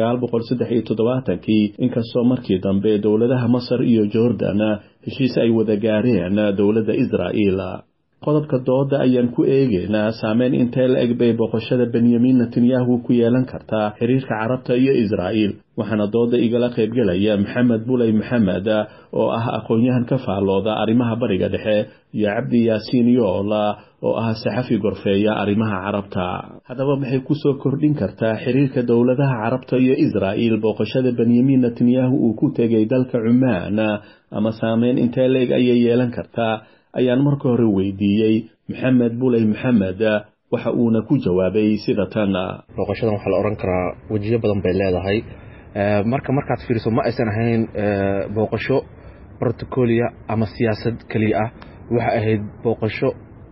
1973, inkastoo markii dambe dowladaha Masar iyo Jordan heshiis ay wada gaareen dowladda Israa'iil. qodobka dooda ayaan ku eegaynaa saameyn intee la eg bay booqashada Benjamin Netanyahu ku yeelan kartaa xiriirka Carabta iyo Israa'iil. waxaana dooda igala qaybgalaya Maxamed Bulay Maxamed oo ah aqoon-yahan ka faallooda arrimaha bariga dhexe iyo Cabdi Yaasiin Yool oo ah saxafi gorfeeya arrimaha Carabta. haddaba maxay ku soo kordhin kartaa xiriirka dowladaha Carabta iyo Israa'iil booqashada Benjamin Netanyahu uu ku tegay dalka Cumaan, ama saameyn intee la eg ayay yeelan kartaa ayaan marka hore weydiiyey Maxamed Bulay Maxamed, waxa uuna ku jawaabay sida tan. booqashadan waxaa la oran karaa wajiyo badan bay leedahay. markaad fiiriso ma aysan ahayn booqasho protocoliya ama siyaasad kaliya ah, waxa ahayd booqasho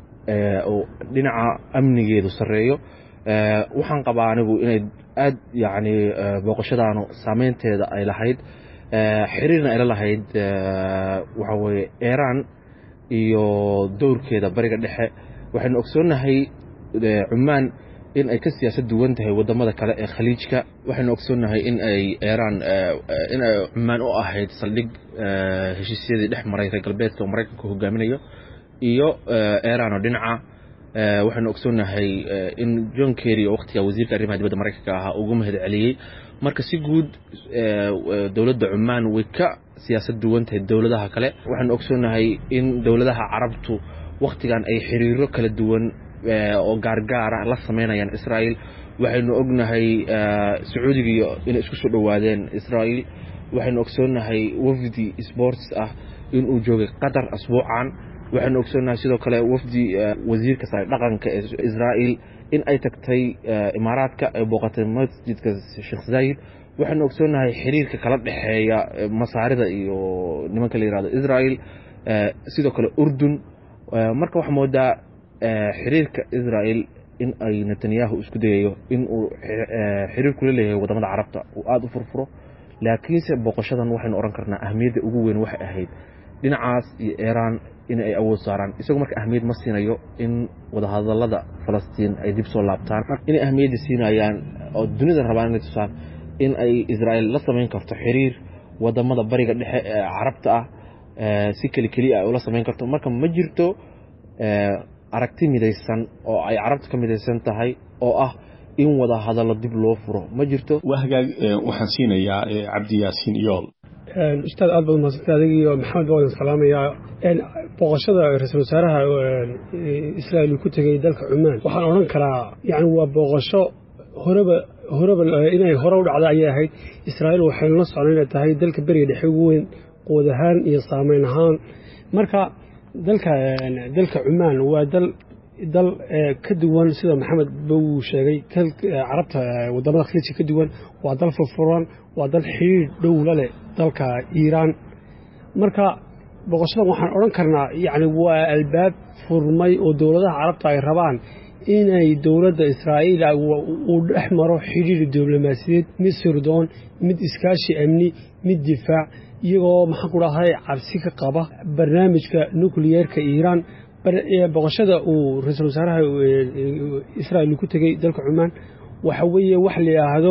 oo dhinaca amnigeedu sareeyo. waxaan qabaa anigu inay aad booqashadaanu saameynteeda ay lahayd, xiriirna ay la lahayd waxa weeye Iiraan iyo dowrkeeda bariga dhexe. waxaynu ogsoonahay Cumaan in ay ka siyaasad duwan tahay wadamada kale ee Khaliijka. waxaynu ogsoonahay in ay Iiraan in ay Cumaan u ahayd saldhig heshiisyadii dhex maray reer galbeedka oo Mareykanku hogaaminayo iyo Iiraan oo dhinaca. waxaynu ogsoonahay in John Kerry oo waqtiga wasiirka arrimaha dibadda Mareykanka ahaa ugu mahad celiyay. marka si guud dowladda Cumaan way ka siyaasad duwan tahay dowladaha kale. waxaanu ogsoonahay in dowladaha Carabtu waqtigan ay xiriiro kala duwan oo gaargaara la sameynayaan Israa'iil. waxaynu ognahay Sacuudiga inay isku soo dhawaadeen Israa'iil. waxaynu ogsoonahay wafdi sports ah in uu joogay Qatar asbuucan. waxaynu ogsoonahay sidoo kale wafdi wasiirka sare dhaqanka ee Israa'iil in ay tagtay Imaaraadka ay booqatay masjidka Sheikh Zayed. waxaanu ogsoonahay xiriirka kala dhaxeeya Masaarida iyo nimanka la yiraahdo Israa'iil, sidoo kale Urdun. marka waxa moodaa xiriirka Israa'iil in ay Netanyahu isku dayayo in uu xiriir kula leeyahay wadamada Carabta uu aad u furfuro. laakiinse booqashadan waxaynu oran karnaa ahmiyadda ugu weyn waxay ahayd dhinacaas iyo Iiraan in ay awood saaraan. isagoo marka ahmiyad ma siinayo in wadahadalada Falastiin ay dib soo laabtaan, inay ahmiyadda siinayaan oo dunida rabaan inay tusaan in ay Israa'iil la sameyn karto xiriir wadamada bariga dhexe ee Carabta ah si kaliya ay ula sameyn karto. marka ma jirto aragti midaysan oo ay Carabta ka midaysan tahay oo ah in wada hadallo dib loo furo ma jirto. wahagaag waxaan siinayaa Cabdi Yaasiin Yool. ustaad aad baad mahadsantahay adiga iyo Maxamed baan salaamayaa. booqashada ra'iisul wasaaraha Israa'iil ku tagay dalka Cumaan waxaan oran karaa waa booqasho horeba inay hore u dhacday ayay ahayd. Israa'iil waxay la soconaysaa tahay dalka bariga dhexe ugu weyn qood ahaan iyo saameyn ahaan. marka dalka Cumaan waa dal ka duwan sida Maxamed buu sheegay Carabta wadamada Khaliijka ka duwan. waa dal furfuran, waa dal xiriir dhow la leh dalka Iiraan. marka booqashadan waxaan oran karnaa waa albaab furmay oo dowladaha Carabta ay rabaan inay dowladda Israa'iil uu dhex maro xiriir diblomaasiyadeed, mid sirdoon, mid iskaashi amni, mid difaac, iyagoo maxaan ku dhahay cabsi ka qaba barnaamijka nuclearka Iiraan. booqashada uu ra'iisul wasaaraha Israa'iil ku tagay dalka Cumaan waxa weeye wax la yiraahdo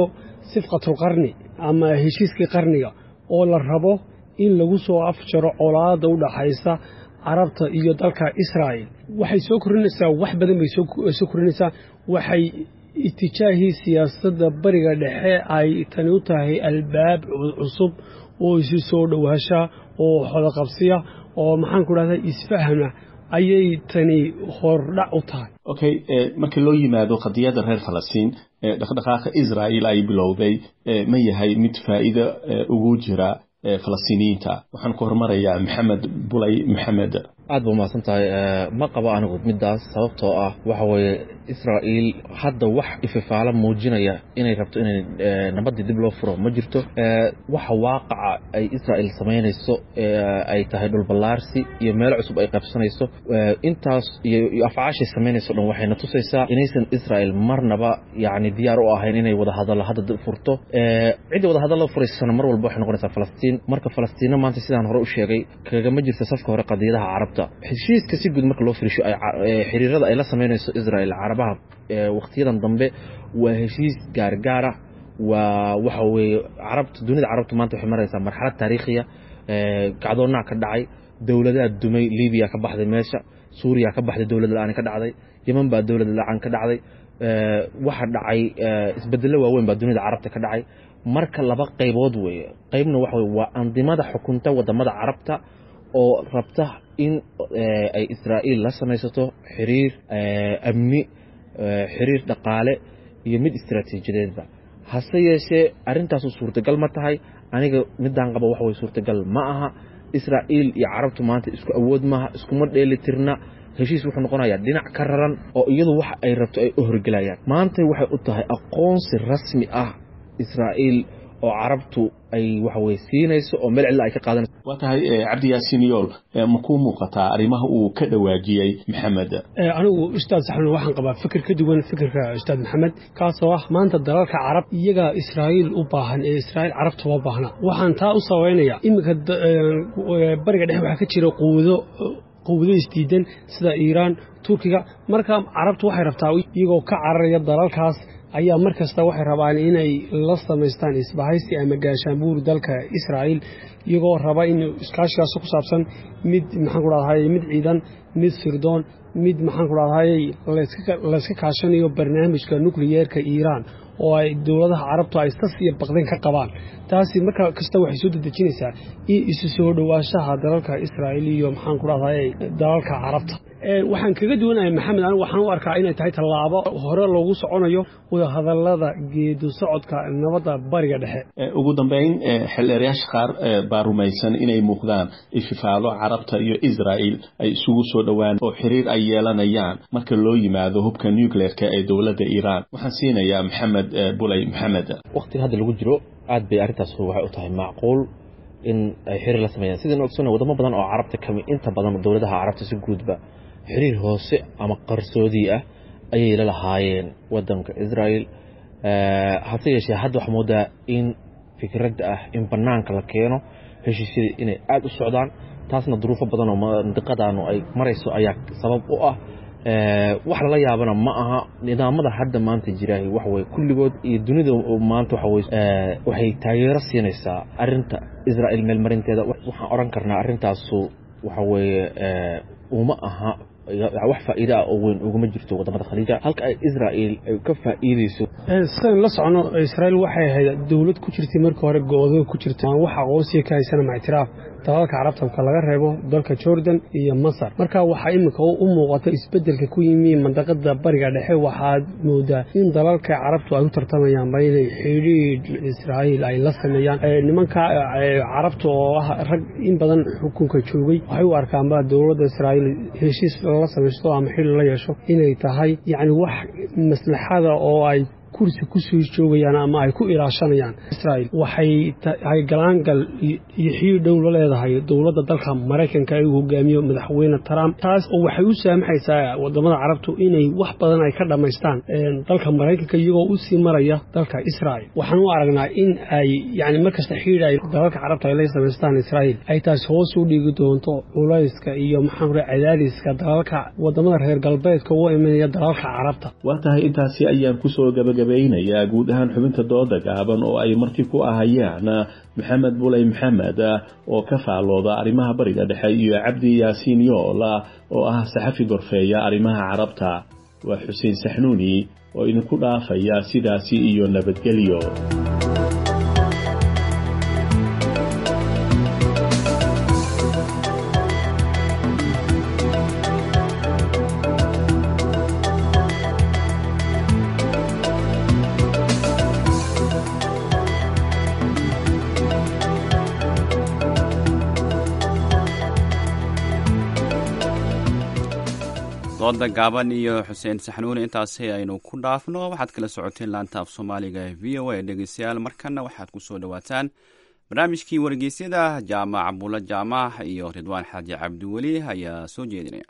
sifqatulqarni ama heshiiskii qarniga oo la rabo in lagu soo afjaro colaadda u dhaxaysa carabta iyo dalka Israa'iil waxay soo korinaysaa wax badan bay soo korinaysaa waxay itijaahii siyaasadda bariga dhexe ay tani u tahay albaab cusub oo isu soo dhawaasha oo xodaqabsiya oo maxaan ku dhahdaa isfahama ayay tani hordhac u tahay okay marka loo yimaado qadiyada reer Falastiin dhaqdhaqaaqa Israa'iil ay bilowday ma yahay mid faa'iido ugu jira Falastiiniyiinta waxaan ku hormarayaa Maxamed Bulay Maxamed aad buu maasan tahay ma qabo anigu midaas sababtoo ah waxa weeye Israa'iil hadda wax ififaala muujinaya inay rabto inay nabadii dib loo furo ma jirto waxa waaqaca ay Israa'iil sameynayso ay tahay dhul ballaarsi iyo meelo cusub ay qabsanayso intaas iyo afcaashay sameynayso dhan waxayna tusaysaa inaysan Israa'iil marnaba yani diyaar u ahayn inay wada hadallo hadda furto cid wada hadallo furaysana mar walba waxay noqonaysaa Falastiin marka Falastiina maanta sidaan hore u sheegay kaga ma jirto safka hore qadiyadaha carabta heshiiska si guud marka loo fiirsho ay xiriirada ay la sameynayso Israa'iil carabaha waqtiyadan dambe waa heshiis gaar ah waa waxa weeye dunida carabta maanta waxay maraysaa marxalad taariikhiya kacdoonna ka dhacay dawladaha dumay Liibiya ka baxday meesha Suuriya ka baxday dawlad la'aan ka dhacday Yemen baa dawlad la'aan ka dhacday waxa dhacay isbedelo waaweyn baa dunida carabta ka dhacay marka laba qaybood weeye qaybna waxa weeye waa andimada xukunta wadamada carabta oo rabta in ay Israa'iil la samaysato xiriir amni xiriir dhaqaale iyo mid istiraatiijiyadeedba hase yeeshee arrintaas suurtagal ma tahay aniga midaan qabo wax way suurtagal ma aha Israa'iil iyo carabtu maanta isku awood maaha iskuma dheelitirna heshiis wuxuu noqonayaa dhinac ka raran oo iyadu wax ay rabto ay u horgelayaan maanta waxay u tahay aqoonsi rasmi ah Israa'iil oo carabtu ay waxa way siinayso oo meel cilla ay ka qaadanayso waa tahay Cabdi Yaasiin Yool ma ku muuqataa arrimaha uu ka dhawaajiyay Maxamed anigu ustaad saxan waxaan qabaa fikir ka duwan fikirka ustaad Maxamed kaasoo ah maanta dalalka carab iyaga Israa'iil u baahan ee Israa'iil carabta u baahna waxaan taa u sameeynaya imika bariga dhexe waxa ka jira quwado isdiidan sida Iiraan Turkiga marka carabtu waxay rabtaa iyagoo ka cararaya dalalkaas ayaa markasta waxay rabaan inay la samaystaan isbahaysi ama gaashaanbuur dalka Israa'iil iyagoo raba in iskaashigaas ku saabsan mid maxaan ku raadhay mid ciidan mid sirdoon mid maxaan ku raadhay la iska kaashanayo barnaamijka nukliyeerka Iiraan oo ay dawladaha carabtu ay istas iyo baqdin ka qabaan taasi marka kasta waxay soo dedejinaysaa in isu soo dhawaashaha dalalka Israa'iil iyo maxaan ku raadhay dalalka carabta waxaan kaga duwanahay Maxamed anigu waxaan u arkaa inay tahay tallaabo hore loogu soconayo wada hadallada geedo socodka nabadda bariga dhexe ugu dambeyn xilliyaasha qaar baa rumaysan inay muuqdaan ififaalo carabta iyo Israa'iil ay isugu soo dhawaan oo xiriir ay yeelanayaan marka loo yimaado hubka nuclearka ee dawladda Iiraan waxaan siinayaa Maxamed Bulay Maxamed waqtiga hadda lagu jiro aad bay arrintaas waxay u tahay macquul in ay xiriir la sameeyaan sidoo ogsoon wadamo badan oo carabta kamid inta badan dawladaha carabta si guudba xiriir hoose ama qarsoodi ah ayay la lahaayeen wadanka Israa'iil hase yeeshee hadda wax moodaa in fikradda ah in banaanka la keeno heshiisyada inay aad u socdaan taasna duruufo badan oo mandiqadan ay marayso ayaa sabab u ah wax la yaabana ma aha nidaamada hadda maanta jiraahi wax way kulligood iyo dunida maanta waxay taageero siinaysaa arinta Israa'iil meel marinteeda waxaan oran karnaa arintaasu waxa weeye uma aha wax faa'iido ah oo weyn uguma jirto wadamada khaliija halka ay Israa'iil ay ka faa'iideyso sidaan la socono Israa'iil waxay ahayd dawlad ku jirtay markii hore go'doon ku jirtay wax aqoonsi ka haysan ma itiraaf dalalka carabta laga reebo dalka Jordan iyo Masar marka waxa imika u muuqata isbedelka ku yimid mandaqada bariga dhexe waxaa moodaa in dalalka carabtu ay u tartamayaan inay xiriir Israa'iil ay la sameeyaan nimanka carabta oo rag in badan xukunka joogay waxay u arkaan dawladda Israa'iil heshiis la samaysto ama xil la yeesho inay tahay yani wax maslaxada oo ay kursi ku soo joogayaan ama ay ku ilaashanayaan Israa'iil waxay ay galaangal iyo xiriir dhow la leedahay dawladda dalka Mareykanka ay hogaamiyo madaxweyne Trump taas oo waxay u saamaxaysaa wadamada carabtu inay wax badan ay ka dhameystaan dalka Mareykanka iyagoo u sii maraya dalka Israa'iil waxaan u aragnaa in ay yani markasta xiriir ay dalka carabta ay la samaystaan Israa'iil ay taas hoos u dhigi doonto culayska iyo maxaan cadaadiska dalalka wadamada reer galbeedka oo imanaya dalalka carabta waa tahay intaasi ayaan ku soo gabagabay gabagabaynayaa guud ahaan xubinta dooda gaaban oo ay marti ku ahayaan maxamed bulay maxamed oo ka faalooda arrimaha bariga dhexe iyo cabdi yaasiin yool oo ah saxafi gorfeeya arrimaha carabta. waa xuseen saxnuuni oo idinku dhaafaya sidaasi iyo nabadgelyo. dooda gaaban iyo xuseen saxnuuni intaasi aynu ku dhaafno. waxaad kala socoteen laanta af soomaaliga ee v o a dhegeystayaal. markana waxaad ku soo dhowaataan barnaamijkii wargeysyada. jaamac buulo jaamac iyo ridwaan xaaji cabdiweli ayaa soo jeedinaya.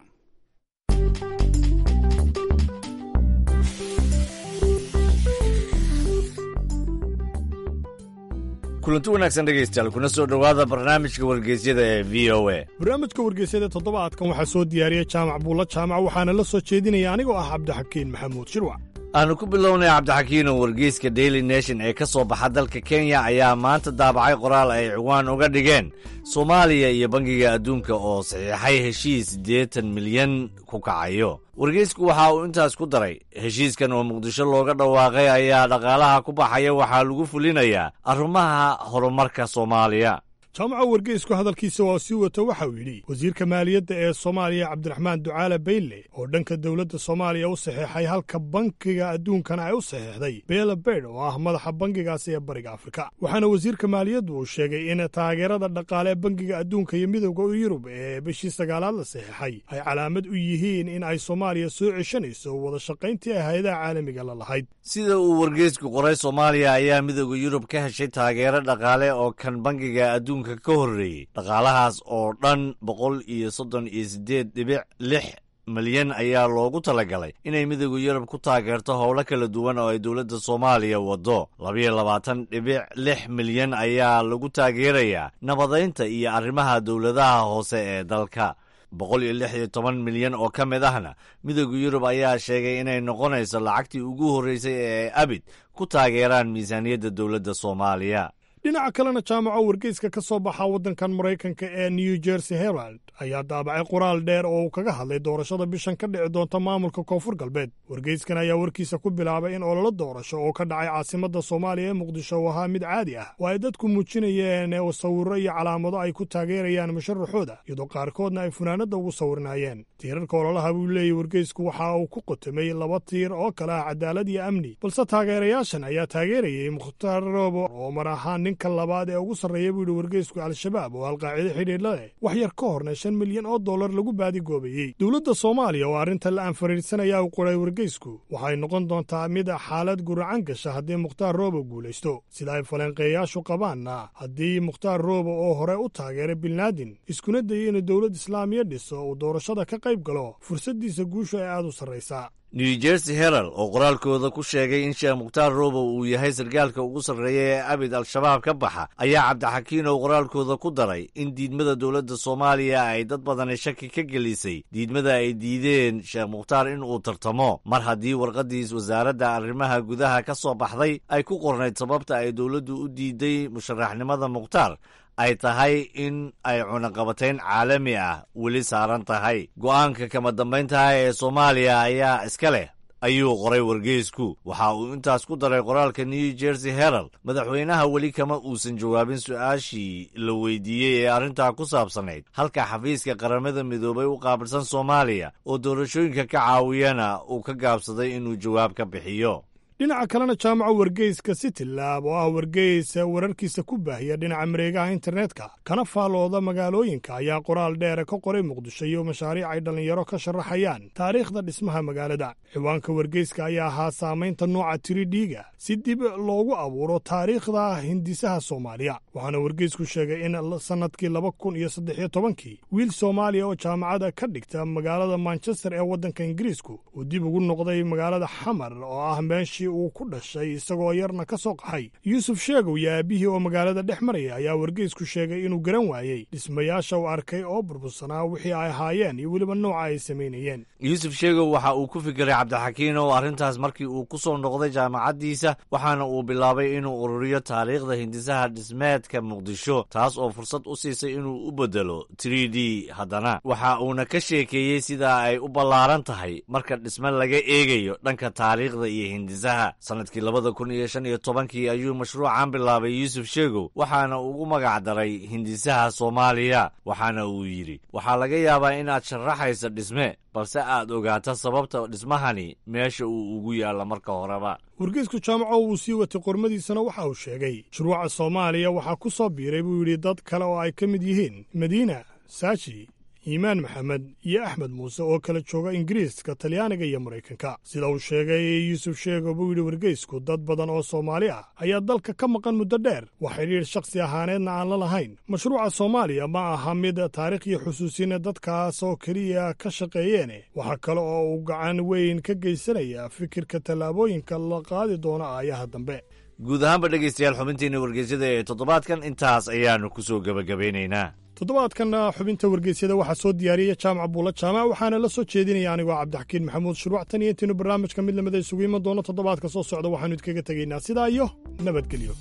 kulanti wanaagsan dhegaystayaal, kuna soo dhowaada barnaamijka wargeysyada ee v o a. barnaamijka wargeysyada toddobaadkan waxaa soo diyaariyey jaamac buulo jaamac, waxaana la soo jeedinaya anigoo ah cabdixakiin maxamuud shirwac. aanu ku bilownay cabdixakiin oo wargeyska daily nation ee ka soo baxa dalka kenya ayaa maanta daabacay qoraal ay ciwaan uga dhigeen soomaaliya iyo bangiga adduunka oo saxiixay heshiis 80 milyan ku kacayo. wargeysku waxa uu intaas ku daray heshiiskan oo muqdisho looga dhawaaqay ayaa dhaqaalaha ku baxaya waxaa lagu fulinayaa arrimaha horumarka soomaaliya. jaamaca wargeysku hadalkiisa waa sii wata waxa uu yidhi wasiirka maaliyadda ee soomaaliya cabdiraxmaan ducaale bayle oo dhanka dowladda soomaaliya u saxeexay halka bankiga adduunkana ay u saxeexday beela beydh oo ah madaxa bankigaasi ee bariga afrika. waxaana wasiirka maaliyaddu uu sheegay in taageerada dhaqaale ee bankiga adduunka iyo midowda yurub ee bishii sagaalaad la saxeexay ay calaamad u yihiin in ay soomaaliya soo ceshanayso wada shaqayntii ay hay-adaha caalamiga la lahayd. sida uu wargeysku qoray, soomaaliya ayaa midowda yurub ka heshay taageero dhaqaale oo kan bankiga adduunka ka horreeyey. dhaqaalahaas oo dhan 138.6 milyan ayaa loogu talagalay inay midowda yurub ku taageerto howlo kala duwan oo ay dowladda soomaaliya waddo. 22.6 milyan ayaa lagu taageerayaa nabadaynta iyo arrimaha dowladaha hoose ee dalka. 116 milyan oo ka mid ahna midowda yurub ayaa sheegay inay noqonayso lacagtii ugu horreysay ee abid ku taageeraan miisaaniyadda dowladda soomaaliya. dhinaca kalena jaamaco wargeyska ka soo baxa waddankan maraykanka ee new jersey herald ayaa daabacay qoraal dheer oo uu kaga hadlay doorashada bishan ka dhici doonta maamulka koonfur galbeed. wargeyskan ayaa warkiisa ku bilaabay in ololo doorasho oo ka dhacay caasimadda soomaaliya ee muqdisho uu ahaa mid caadi ah oo ay dadku muujinayeen sawirro iyo calaamado ay ku taageerayaan musharaxooda, iyadoo qaarkoodna ay funaanadda ugu sawirnaayeen. tiirarka ololaha buu leeyahy wargeysku waxa uu ku qotamay 2 tiir oo kale ah cadaalad iyo amni, balse taageerayaashan ayaa taageerayay mukhtaar roobo oo mar ahaan ninka labaad ee ugu sarreeya buu yidhi wargeysku al-shabaab oo alqaacido xidhiidla leh wax yar ka horna $5 milyan lagu baadigoobayey. dowladda soomaaliya oo arrinta la anfariirsanayaa u qoray wargeysku waxay noqon doontaa mid xaalad guracan gasha haddii mukhtaar roobo guulaysto. sida ay falanqeeyaashu qabaanna haddii mukhtaar roobo oo hore u taageeray bilnaadin iskuna dayay inuu dowlad islaamiya dhiso uu doorashada ka qayb galo, fursaddiisa guushu ay aad u sarraysaa. new jersey herald oo qoraalkooda ku sheegay in sheekh mukhtaar roobo uu yahay sargaalka ugu sarreeya ee abid al-shabaab ka baxa ayaa cabdixakiin oo qoraalkooda ku daray in diidmada dowladda soomaaliya ay dad badani shaki ka gelisay diidmada ay diideen sheekh mukhtaar in uu tartamo, mar haddii warqaddiis wasaaradda arrimaha gudaha ka soo baxday ay ku qornayd sababta ay dowladdu u diiday musharaxnimada mukhtaar ay tahay in ay cunaqabatayn caalami ah weli saaran tahay. go'aanka kama dambayntaha ee soomaaliya ayaa iska leh ayuu qoray wargeysku. waxa uu intaas ku daray qoraalka new jersey herald madaxweynaha weli kama uusan jawaabin su-aashii la weydiiyey ee arrintaa ku saabsanayd halka xafiiska qaramada midoobay u qaabilsan soomaaliya oo doorashooyinka ka caawiyana uu ka gaabsaday inuu jawaab ka bixiyo. dhinaca kalena jaamaca wargeyska cityland oo ah wargeys wararkiisa ku baahiya dhinaca mareegaha internetka kana faalooda magaalooyinka ayaa qoraal dheere ka qoray muqdisho iyo mashaariic ay dhallinyaro ka sharaxayaan taariikhda dhismaha magaalada. ciwaanka wargeyska ayaa ahaa saamaynta nooca tiridhiiga si dib loogu abuuro taariikhda hindisaha soomaaliya. waxaana wargeysku sheegay in sannadkii 2013 wiil soomaaliya oo jaamacada ka dhigta magaalada manchester ee waddanka ingiriisku uu dib ugu noqday magaalada xamar oo ah meeshii uu ku dhashay isagoo yarna ka soo qaxay. yuusuf sheegow iyo aabbihii oo magaalada dhex maraya ayaa wargeysku sheegay inuu garan waayey dhismayaasha uu arkay oo burbursanaa wixii ay ahaayeen iyo weliba nooca ay samaynayeen. yuusuf sheegow waxa uu ku fikiray cabdixakiin oo arrintaas markii uu ku soo noqday jaamacaddiisa, waxaana uu bilaabay inuu ururiyo taariikhda hindisaha dhismeedka muqdisho, taas oo fursad u siisay inuu u bedelo 3D. haddana waxa uuna ka sheekeeyey sida ay u ballaaran tahay marka dhisme laga eegayo dhanka taariikhda iyo hindisaha. sannadkii 2015 ayuu mashruucan bilaabay yuusuf sheegow, waxaana ugu magac daray hindisaha Soomaaliya. waxaana uu yidhi, waxaa laga yaabaa inaad sharaxayso dhisme, balse aad ogaato sababta dhismahani meesha uu ugu yaalla marka horeba. wargeysku jaamaco uu sii watay qormadiisana waxa uu sheegay shuruuca Soomaaliya waxaa ku soo biiray buu yidhi dad kale oo ay ka mid yihiin Madiina, Saashi, iimaan maxamed iyo axmed muuse oo kala jooga ingiriiska, talyaaniga iyo maraykanka. sida uu sheegay yuusuf sheego buu yidhi wargeysku, dad badan oo Soomaali ah ayaa dalka ka maqan muddo dheer, wax xidhiidh shakhsi ahaaneedna aan la lahayn. mashruuca Soomaaliya ma aha mid taariikh iyo xusuusina dadkaas oo keliya ka shaqeeyeene, waxa kale oo uu gacan weyn ka geysanaya fikirka tallaabooyinka la qaadi doono aayaha dambe. guud ahaanba dhegaystayaal xubintiina wargeysyada ee toddobaadkan intaas ayaannu ku soo gebagabeynaynaa. toddobaadkan xubinta wargeysyada waxaa soo diyaariyey jaamac buula jaamac, waxaana la soo jeedinaya anigoo cabdixakiin maxamuud shuruuc. tan iyo intiinu barnaamijka mid lamida isugu iman doono toddobaadka soo socda, waxaanu idkaga tegaynaa sidaa iyo nabadgelyo.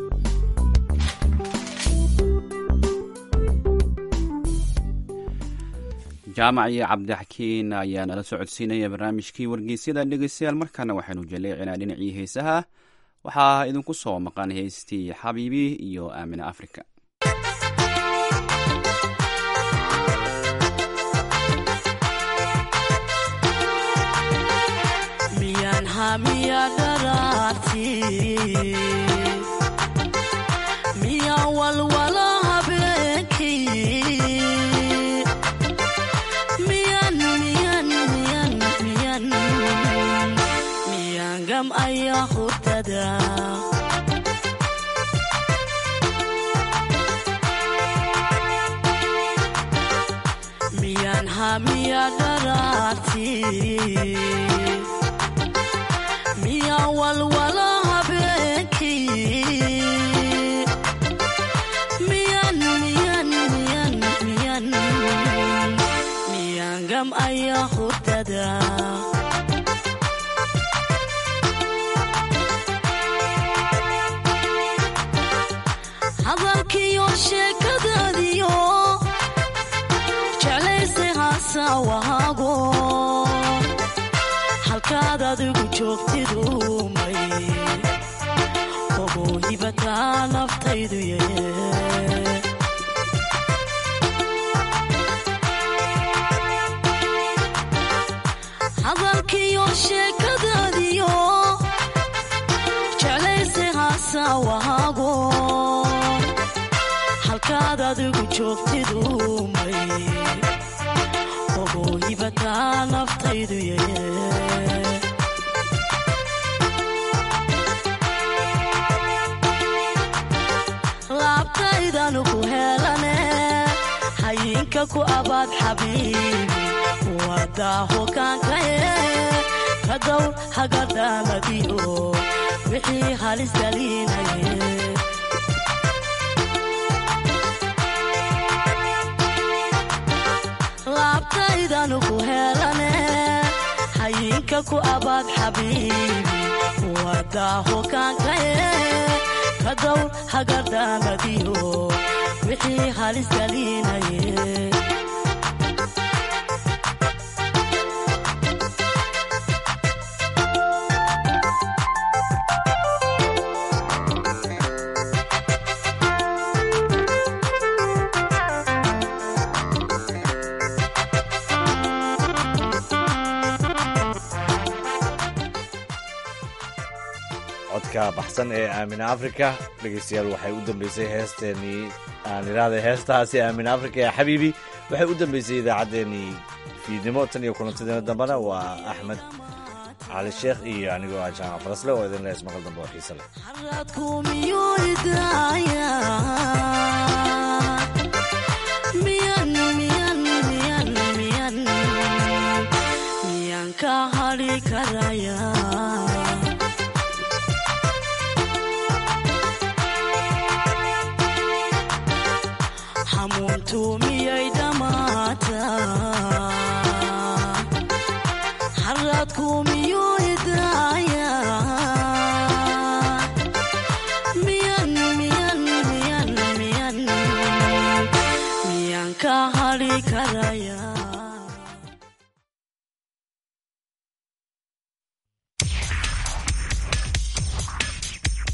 jaamac iyo cabdixakiin ayaa nala soo codsiinaya barnaamijkii wargeysyada. dhegeystayaal markaana waxaynu jaleecinaa dhinacii heesaha. waxaa idinku soo maqan heystii xabiibi iyo aamina afrika. miya daraarti miya walwala habeenkii miyan gam ayaa hurdada miya daraarti miya walwala habeenkii miyan gam ayaa hurdada hadalkiyo sheekadaadiyo jeclayse haasawahaago halkaad adigu joogtidumay ogo hibataa naftaydu ye hadalkiyo sheekadaadiyo jeclayse haasawahaago halkaad adigu joogtidumay ogo hibataa naftaydu ye laabtaydanu ku helane hayinka ku abaad xabiibi wadaa hogaankaye ka dowr hagadaaladiyo wixii halis galiinaye laabtaydanu ku helane hayinka ku abaad xabiibi wadaa hogaankaye ka dowr hagadaaladiyo wixii halis galiinaye codka baxsan ee aamina afrika. dhegaystayaal waxay u dambeysay heesteenii aan idhaahday heestahaasi aamina afrika ee xabiibi waxay u dambeysay idaacaddeenii fiidnimo. tan iyo kulantadeena dambena waa axmed cali sheekh iyo anigoo ah jaamac farasle oo idin leh ismaqal dambe oo xiise leh. miyan ka hari karaya karaya